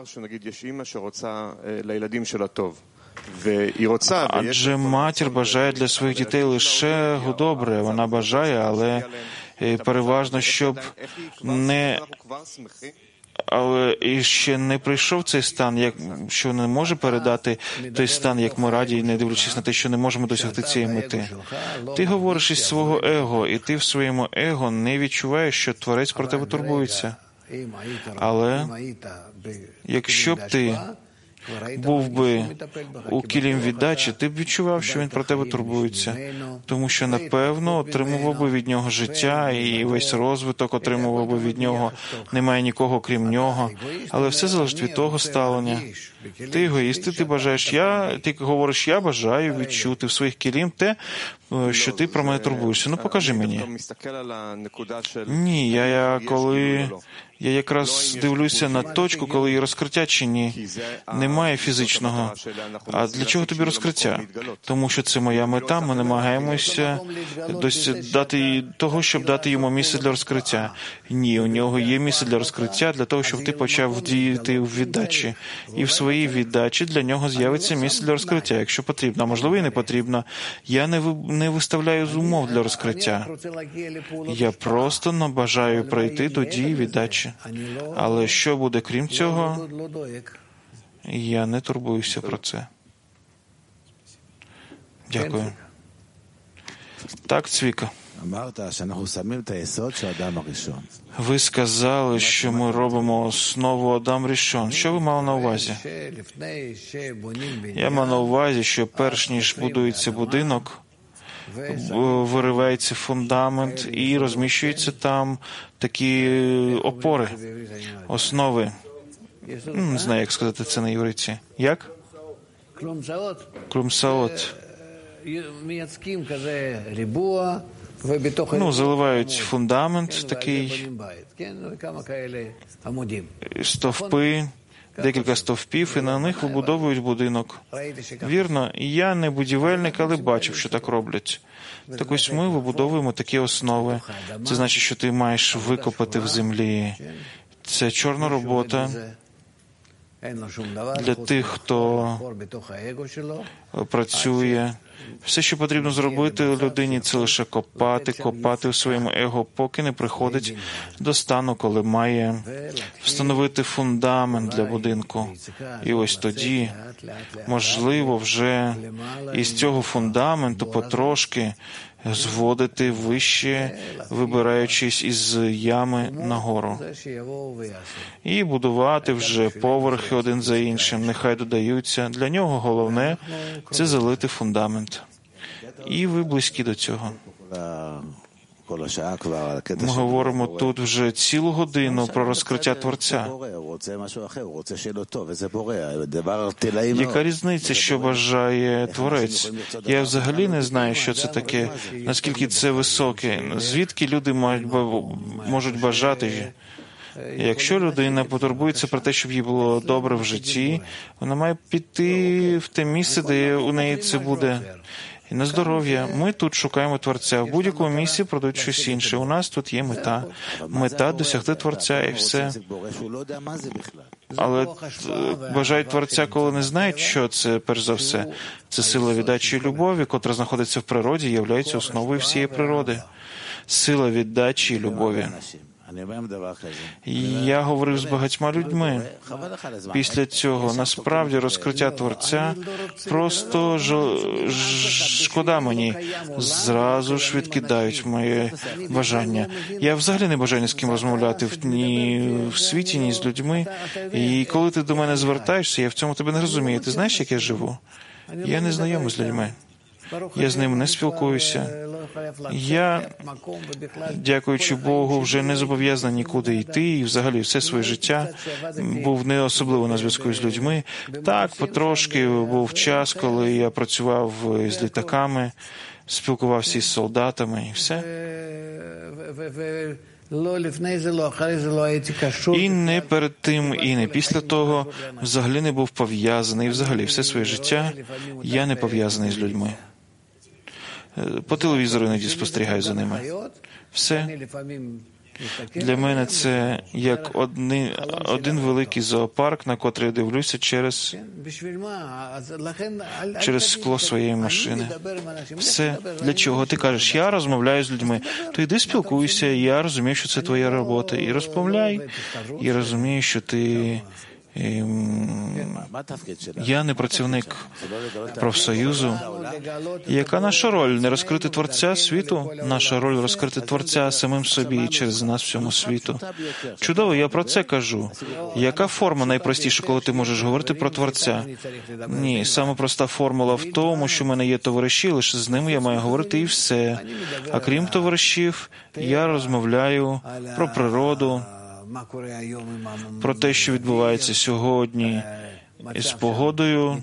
Адже матір бажає для своїх дітей лише добре, вона бажає, але переважно, щоб не... Але і ще не прийшов цей стан, як, що не може передати той стан, як ми раді, не дивлячись на те, що не можемо досягти цієї мети. Ти говориш із свого его, і ти в своєму его не відчуваєш, що Творець про тебе турбується. Але якщо б ти був би у кілім віддачі, ти б відчував, що він про тебе турбується, тому що, напевно, отримував би від нього життя і весь розвиток отримував би від нього. Немає нікого, крім нього. Але все залежить від того ставлення. Ти егоїст, ти бажаєш, я, ти говориш, я бажаю відчути в своїх кілім те, що ти про мене турбуєшся. Ну, покажи мені. Ні, я, я коли... Я якраз дивлюся на точку, коли є розкриття чи ні. Немає фізичного. А для чого тобі розкриття? Тому що це моя мета, ми намагаємося дати того, щоб дати йому місце для розкриття. Ні, у нього є місце для розкриття, для того, щоб ти почав діяти в віддачі. І в своїй віддачі для нього з'явиться місце для розкриття, якщо потрібно. А можливо, і не потрібно. Я не, ви, не виставляю з умов для розкриття. Я просто бажаю прийти до дії віддачі. Але що буде крім цього, я не турбуюся про це. Дякую. Так, Цвіка. Ви сказали, що ми робимо основу Адам Рішон. Що ви мали на увазі? Я мав на увазі, що перш ніж будується будинок, виривається фундамент і розміщуються там такі опори, основи. Не знаю, як сказати це на євриці. Як? Клумсаот. Ну, заливають фундамент такий, стовпи, декілька стовпів, і на них вибудовують будинок. Вірно, я не будівельник, але бачив, що так роблять. Так ось ми вибудовуємо такі основи. Це значить, що ти маєш викопати в землі. Це чорна робота для тих, хто працює. Все, що потрібно зробити людині, це лише копати, копати в своєму его, поки не приходить до стану, коли має встановити фундамент для будинку. І ось тоді, можливо, вже із цього фундаменту потрошки зводити вище, вибираючись із ями нагору. І будувати вже поверхи один за іншим, нехай додаються. Для нього головне – це залити фундамент. І ви близькі до цього. Ми говоримо тут вже цілу годину про розкриття Творця. Яка різниця, що бажає Творець? Я взагалі не знаю, що це таке, наскільки це високе, звідки люди можуть бажати. Якщо людина потурбується про те, щоб їй було добре в житті, вона має піти в те місце, де у неї це буде. І на здоров'я. Ми тут шукаємо Творця. В будь-якому місці продають щось інше. У нас тут є мета. Мета – досягти Творця і все. Але бажають Творця, коли не знають, що це, перш за все. Це сила віддачі і любові, котра знаходиться в природі, є основою всієї природи. Сила віддачі і любові. Я говорив з багатьма людьми. Після цього, насправді, розкриття Творця просто ж... шкода мені. Зразу ж відкидають моє бажання. Я взагалі не бажаю ні з ким розмовляти ні в світі, ні з людьми. І коли ти до мене звертаєшся, я в цьому тебе не розумію. Ти знаєш, як я живу? Я не знайомий з людьми. Я з ним не спілкуюся. Я, дякуючи Богу, вже не зобов'язаний нікуди йти, і взагалі все своє життя був не особливо на зв'язку з людьми. Так, потрошки був час, коли я працював з літаками, спілкувався із солдатами, і все. І не перед тим, і не після того взагалі не був пов'язаний. Взагалі все своє життя я не пов'язаний з людьми. По телевізору іноді спостерігаю за ними. Все. Для мене це як одни, один великий зоопарк, на котрий я дивлюся через, через скло своєї машини. Все. Для чого? Ти кажеш, я розмовляю з людьми. То йди спілкуйся, я розумію, що це твоя робота. І розмовляй. І розумію, що ти... Я не працівник профсоюзу. Яка наша роль? Не розкрити Творця світу? Наша роль – розкрити Творця самим собі і через нас всьому світу. Чудово, я про це кажу. Яка форма найпростіша, коли ти можеш говорити про Творця? Ні, саме проста формула в тому, що в мене є товариші, лише з ними я маю говорити і все. А крім товаришів, я розмовляю про природу, про те, що відбувається сьогодні із погодою,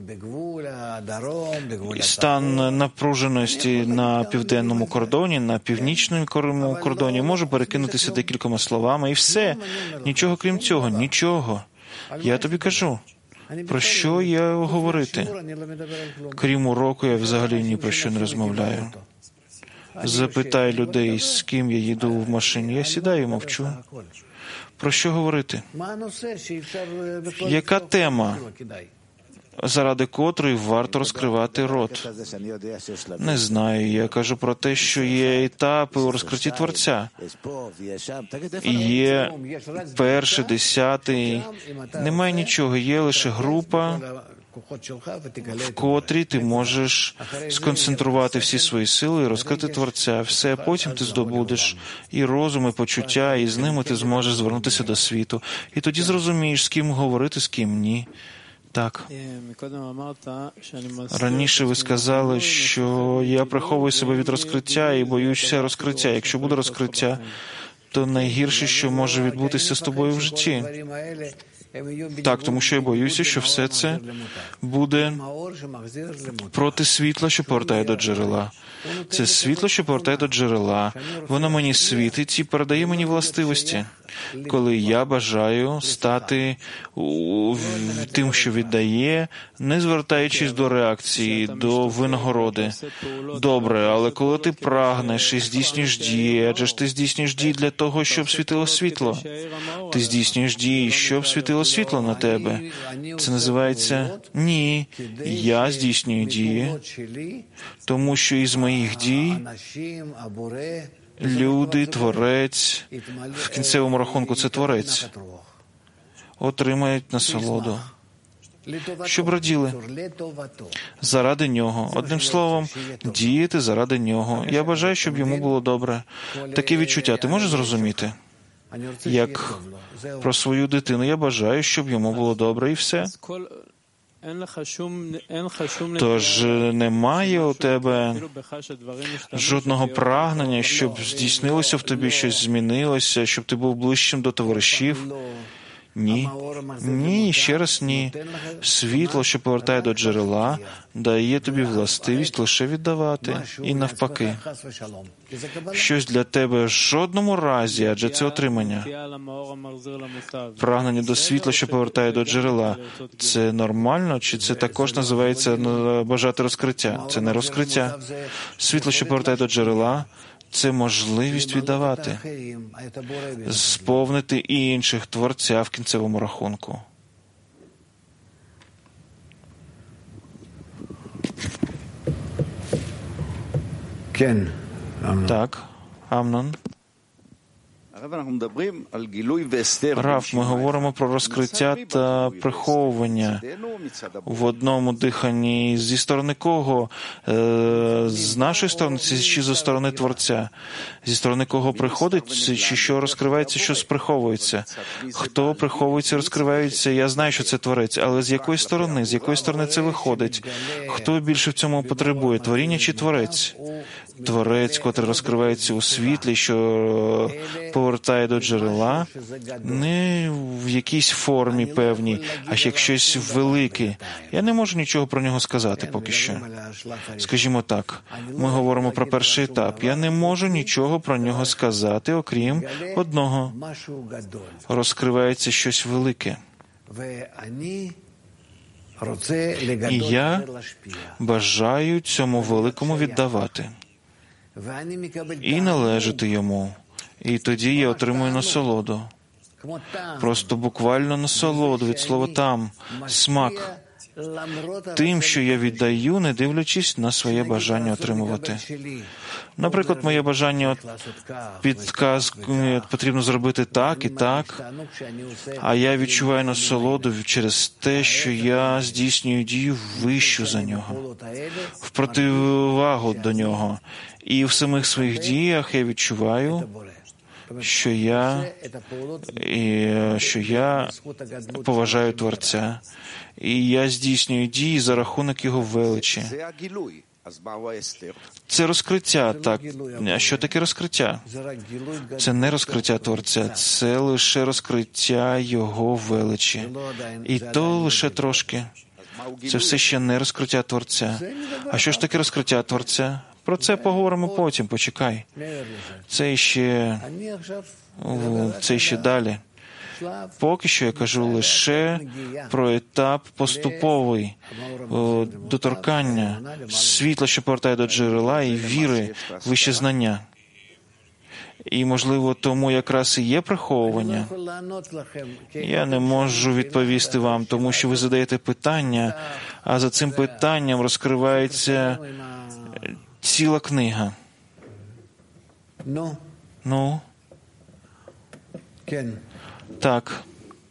стан напруженості на південному кордоні, на північному кордоні, можу перекинутися декількома словами, і все. Нічого крім цього, нічого. Я тобі кажу, про що я говорити? Крім уроку, я взагалі ні про що не розмовляю. Запитай людей, з ким я їду в машині, я сідаю і мовчу. Про що говорити? Яка тема, заради котрої варто розкривати рот? Не знаю. Я кажу про те, що є етапи у розкритті Творця. Є перший, десятий. Немає нічого. Є лише група, в котрій ти можеш сконцентрувати всі свої сили і розкрити Творця. Все, потім ти здобудеш і розум, і почуття, і з ними ти зможеш звернутися до світу. І тоді зрозумієш, з ким говорити, з ким ні. Так. Раніше ви сказали, що я приховую себе від розкриття і боюся розкриття. Якщо буде розкриття, то найгірше, що може відбутися з тобою в житті. Так, тому що я боюся, що все це буде проти світла, що повертає до джерела. Це світло, що повертає до джерела. Воно мені світить і передає мені властивості. Коли я бажаю стати тим, що віддає, не звертаючись до реакції, до винагороди. Добре, але коли ти прагнеш і здійснюєш дії, адже ж ти здійснюєш дії для того, щоб світило світло. Ти здійснюєш дії, щоб світило світло на тебе. Це називається «ні». Я здійснюю дії, тому що із моїх дій люди, Творець, в кінцевому рахунку це Творець, отримають насолоду. Щоб раділи заради Нього. Одним словом, діяти заради Нього. Я бажаю, щоб йому було добре. Таке відчуття ти можеш зрозуміти? Як про свою дитину я бажаю, щоб йому було добре, і все. Тож немає у тебе жодного прагнення, щоб здійснилося в тобі щось, змінилося, щоб ти був ближчим до товаришів? Ні. Ні, ще раз ні. Світло, що повертає до джерела, дає тобі властивість лише віддавати. І навпаки. Щось для тебе в жодному разі, адже це отримання. Прагнення до світла, що повертає до джерела. Це нормально, чи це також називається бажати розкриття? Це не розкриття. Світло, що повертає до джерела, це можливість віддавати, сповнити інших Творця в кінцевому рахунку. Так, Амнон. Рав, ми говоримо про розкриття та приховування в одному диханні. Зі сторони кого? З нашої сторони чи зі сторони Творця? Зі сторони кого приходить, чи що розкривається, що приховується? Хто приховується, розкривається? Я знаю, що це Творець, але з якої сторони? З якої сторони це виходить? Хто більше в цьому потребує? Творіння чи Творець? Творець, котрий розкривається у світлі, що повертає до джерела, не в якійсь формі певній, а як щось велике. Я не можу нічого про нього сказати поки що. Скажімо так, ми говоримо про перший етап. Я не можу нічого про нього сказати, окрім одного. Розкривається щось велике. І я бажаю цьому великому віддавати. І належати йому. І тоді я отримую насолоду. Просто буквально насолоду від слова «там», смак. Тим, що я віддаю, не дивлячись на своє бажання отримувати. Наприклад, моє бажання підказ потрібно зробити так і так, а я відчуваю насолоду через те, що я здійснюю дію вищу за нього, в противагу до нього. І в самих своїх діях я відчуваю, що я, і, що я поважаю Творця, і я здійснюю дії за рахунок Його величі. Це розкриття, так. А що таке розкриття? Це не розкриття Творця, це лише розкриття Його величі. І то лише трошки. Це все ще не розкриття Творця. А що ж таке розкриття Творця? Про це поговоримо потім, почекай. Це ще, це ще далі. Поки що я кажу лише про етап поступовий, доторкання, світла, що повертає до джерела, і віри, вище знання. І, можливо, тому якраз і є приховування. Я не можу відповісти вам, тому що ви задаєте питання, а за цим питанням розкривається ціла книга. Ну? Так.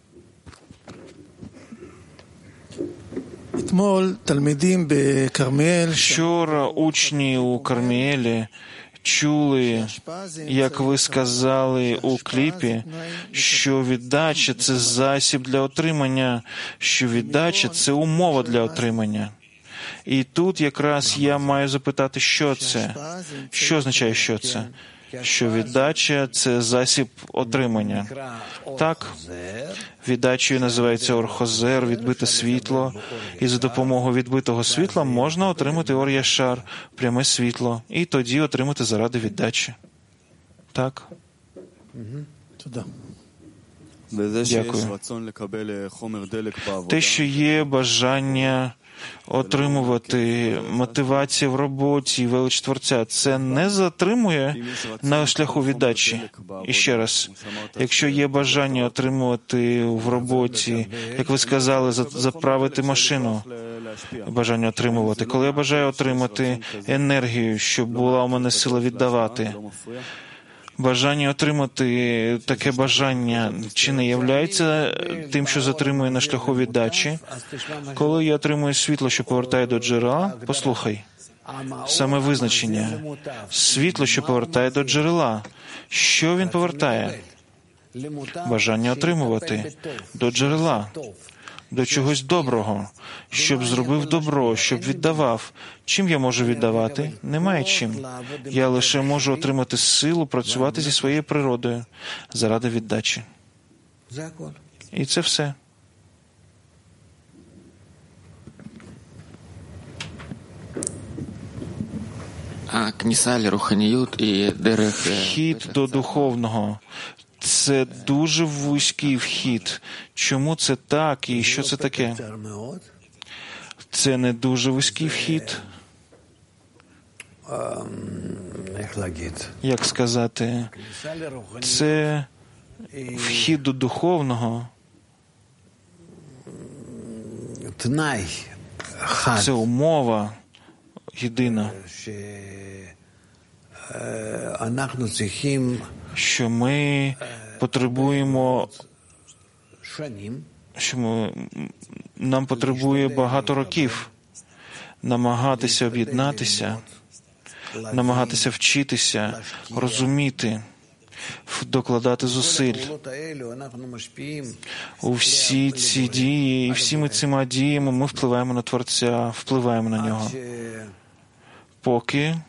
Вчора учні у Карміелі чули, як ви сказали у кліпі, що віддача – це засіб для отримання, що віддача – це умова для отримання. І тут якраз я маю запитати, що це? Що означає, що це? Що віддача – це засіб отримання. Так, віддачею називається орхозер, відбите світло, і за допомогою відбитого світла можна отримати ор-яшар, пряме світло, і тоді отримати заради віддачі. Так? Дякую. Те, що є бажання отримувати мотивацію в роботі, велич Творця, це не затримує на шляху віддачі. І ще раз, якщо є бажання отримувати в роботі, як ви сказали, заправити машину, бажання отримувати. Коли я бажаю отримати енергію, щоб була у мене сила віддавати, бажання отримати таке бажання, чи не являється тим, що затримує на шляху віддачі? Коли я отримую світло, що повертає до джерела, послухай, саме визначення. Світло, що повертає до джерела. Що він повертає? Бажання отримувати. До джерела. до чогось доброго, щоб зробив добро, щоб віддавав. Чим я можу віддавати? Немає чим. Я лише можу отримати силу працювати зі своєю природою заради віддачі. І це все. Вхід до духовного – це дуже вузький вхід. Чому це так і що це таке? Це не дуже вузький вхід. Як сказати? Це вхід до духовного. Це умова єдина, що ми потребуємо, що ми, нам потребує багато років намагатися об'єднатися, намагатися вчитися, розуміти, докладати зусиль. У всі ці дії, і всіми цими діями ми впливаємо на Творця, впливаємо на Нього. Поки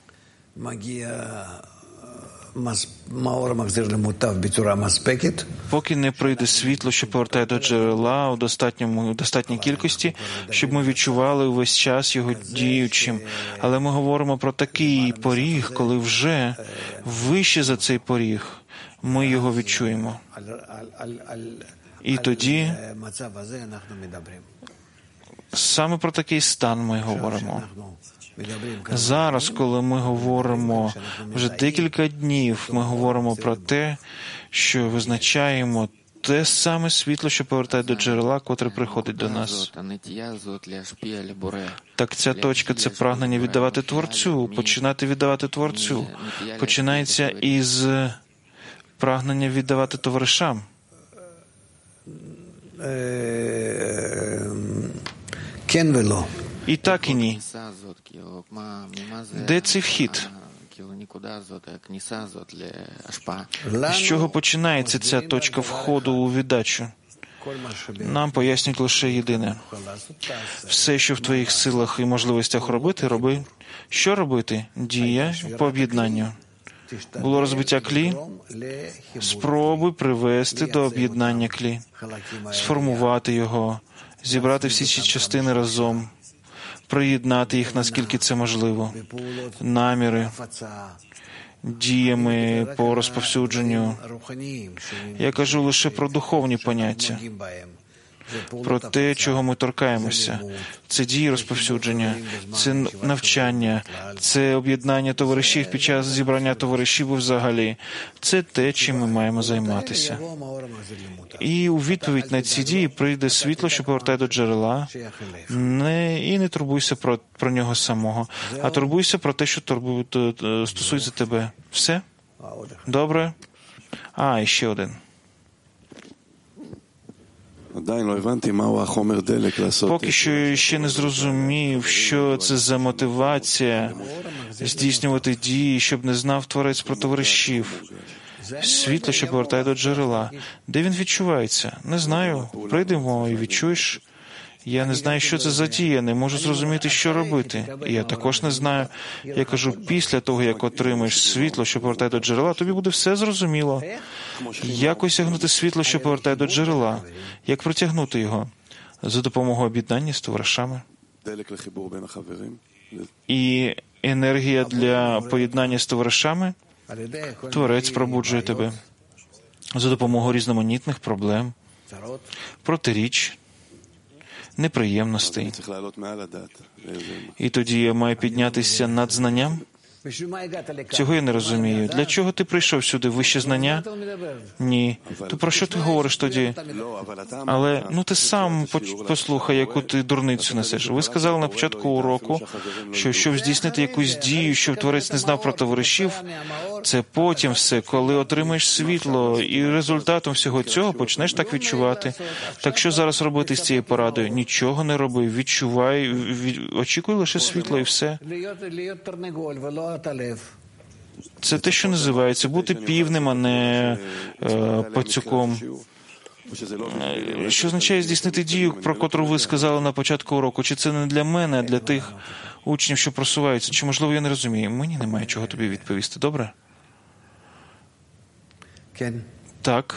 Поки не прийде світло, що повертає до джерела у достатньому, у достатній кількості, щоб ми відчували увесь час його діючим. Але ми говоримо про такий поріг, коли вже вище за цей поріг ми його відчуємо. І тоді саме про такий стан ми говоримо. Зараз, коли ми говоримо, вже декілька днів ми говоримо про те, що визначаємо те саме світло, що повертає до джерела, котре приходить до нас. Так ця точка – це прагнення віддавати Творцю, починати віддавати Творцю. Починається із прагнення віддавати товаришам. І так, і ні. Де цей вхід? З чого починається ця точка входу у віддачу? Нам пояснюють лише єдине. Все, що в твоїх силах і можливостях робити, роби. Що робити? Дія по об'єднанню. Було розбиття клі? Спробуй привести до об'єднання клі. Сформувати його, зібрати всі ці частини разом, приєднати їх, наскільки це можливо. Наміри, діями по розповсюдженню. Я кажу лише про духовні поняття, про те, чого ми торкаємося. Це дії розповсюдження, це навчання, це об'єднання товаришів під час зібрання товаришів взагалі. Це те, чим ми маємо займатися. І у відповідь на ці дії прийде світло, що повертає до джерела. Не, і не турбуйся про, про нього самого, а турбуйся про те, що турбує, стосується тебе. Все? Добре? А, і ще один. Поки що я ще не зрозумів, що це за мотивація здійснювати дії, щоб не знав Творець про товаришів. Світло, що повертає до джерела. Де він відчувається? Не знаю. Прийдемо і відчуєш. Я не знаю, що це за дія, не можу зрозуміти, що робити. І я також не знаю. Я кажу, після того, як отримаєш світло, що повертає до джерела, тобі буде все зрозуміло. Як осягнути світло, що повертає до джерела? Як притягнути його? За допомогою об'єднання з товаришами. І енергія для поєднання з товаришами? Творець пробуджує тебе. За допомогою різноманітних проблем, протиріч, неприємностей. І тоді я маю піднятися над знанням? Цього я не розумію. Для чого ти прийшов сюди? Вище знання? Ні. То про що ти говориш тоді? Але, ну ти сам послухай, яку ти дурницю несеш. Ви сказали на початку уроку, що щоб здійснити якусь дію, щоб Творець не знав про товаришів, це потім все, коли отримаєш світло, і результатом всього цього почнеш так відчувати. Так що зараз робити з цією порадою? Нічого не роби, відчувай, від... очікуй лише світло і все. Це те, що називається бути півним, а не е, пацюком. Що означає здійснити дію, про котру ви сказали на початку уроку? Чи це не для мене, а для тих учнів, що просуваються? Чи, можливо, я не розумію? Мені немає чого тобі відповісти. Добре? Так.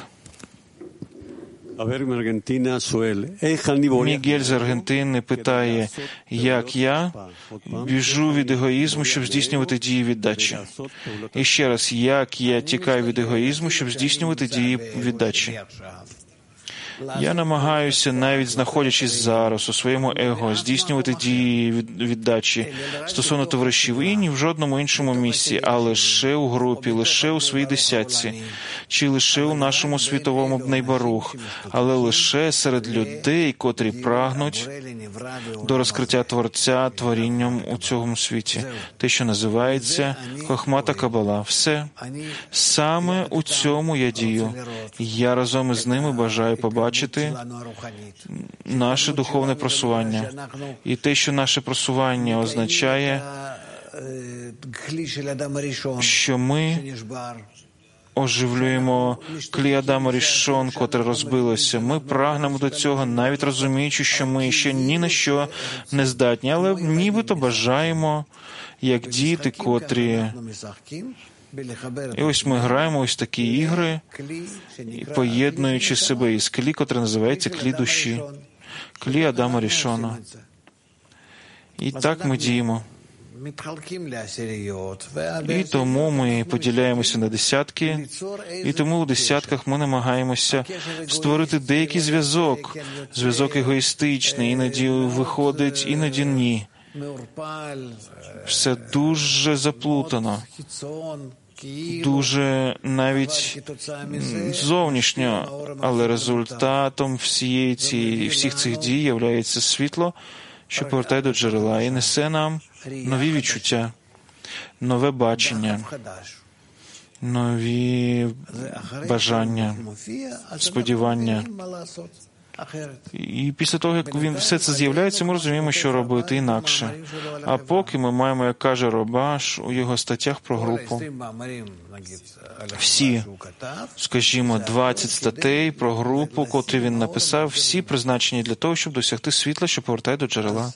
Мігель з Аргентини питає, як я біжу від егоїзму, щоб здійснювати дії віддачі. І ще раз, як я тікаю від егоїзму, щоб здійснювати дії віддачі. Я намагаюся, навіть знаходячись зараз у своєму его, здійснювати дії віддачі стосовно товаришів і ні в жодному іншому місці, а лише у групі, лише у своїй десятці, чи лише у нашому світовому бней-барух, але лише серед людей, котрі прагнуть до розкриття Творця творінням у цьому світі. Те, що називається Хохма та Кабала. Все. Саме у цьому я дію. Я разом із ними бажаю побачити бачити наше духовне просування. І те, що наше просування означає, що ми оживлюємо клі Адама Рішон, котре розбилося. Ми прагнемо до цього, навіть розуміючи, що ми ще ні на що не здатні, але нібито бажаємо, як діти, котрі... І ось ми граємо ось такі ігри, поєднуючи себе із клі, котре називається клі душі, клі Адама Рішона. І так ми діємо. І тому ми поділяємося на десятки, і тому у десятках ми намагаємося створити деякий зв'язок, зв'язок егоїстичний, іноді виходить, іноді ні. Все дуже заплутано, дуже навіть зовнішньо, але результатом всієї цієї, всіх цих дій являється світло, що повертає до джерела і несе нам нові відчуття, нове бачення, нові бажання, сподівання. І після того, як він все це з'являється, ми розуміємо, що робити інакше. А поки ми маємо, як каже Робаш у його статтях про групу, всі, скажімо, двадцять статей про групу, котрі він написав, всі призначені для того, щоб досягти світла, що повертає до джерела.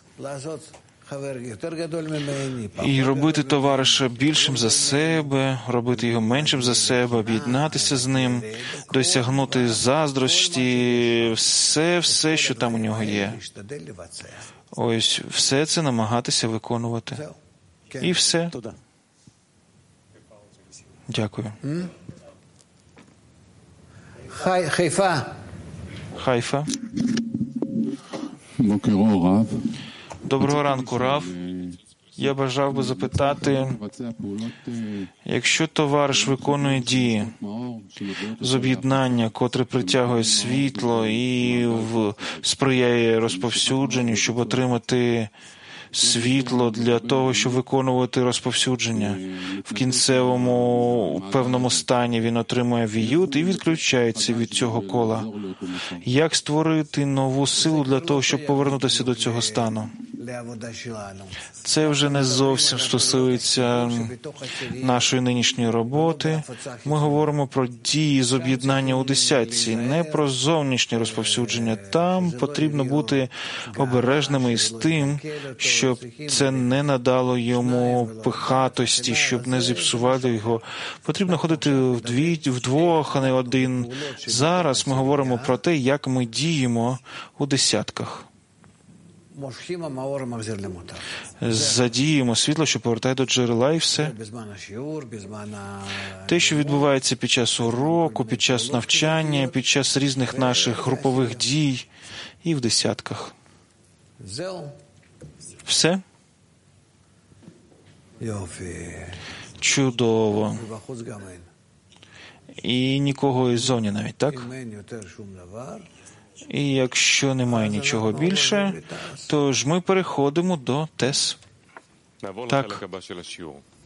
І робити товариша більшим за себе, робити його меншим за себе, об'єднатися з ним, досягнути заздрості, все, все, що там у нього є. Ось, все це намагатися виконувати. І все. Дякую. Хайфа. Хайфа. Доброго ранку, Рав. Я бажав би запитати, якщо товариш виконує дії з об'єднання, котре притягує світло і в... сприяє розповсюдженню, щоб отримати світло для того, щоб виконувати розповсюдження. В кінцевому певному стані він отримує віют і відключається від цього кола. Як створити нову силу для того, щоб повернутися до цього стану? Це вже не зовсім стосується нашої нинішньої роботи. Ми говоримо про дії з об'єднання у десятці, не про зовнішнє розповсюдження. Там потрібно бути обережними із тим, щоб це не надало йому пихатості, щоб не зіпсувати його. Потрібно ходити вдві, вдвох, а не один. Зараз ми говоримо про те, як ми діємо у десятках. Задіємо світло, що повертає до джерела, і все. Те, що відбувається під час уроку, під час навчання, під час різних наших групових дій і в десятках. Все? Чудово. І нікого іззовні навіть, так? І якщо немає нічого більше, то ж ми переходимо до тес. Так.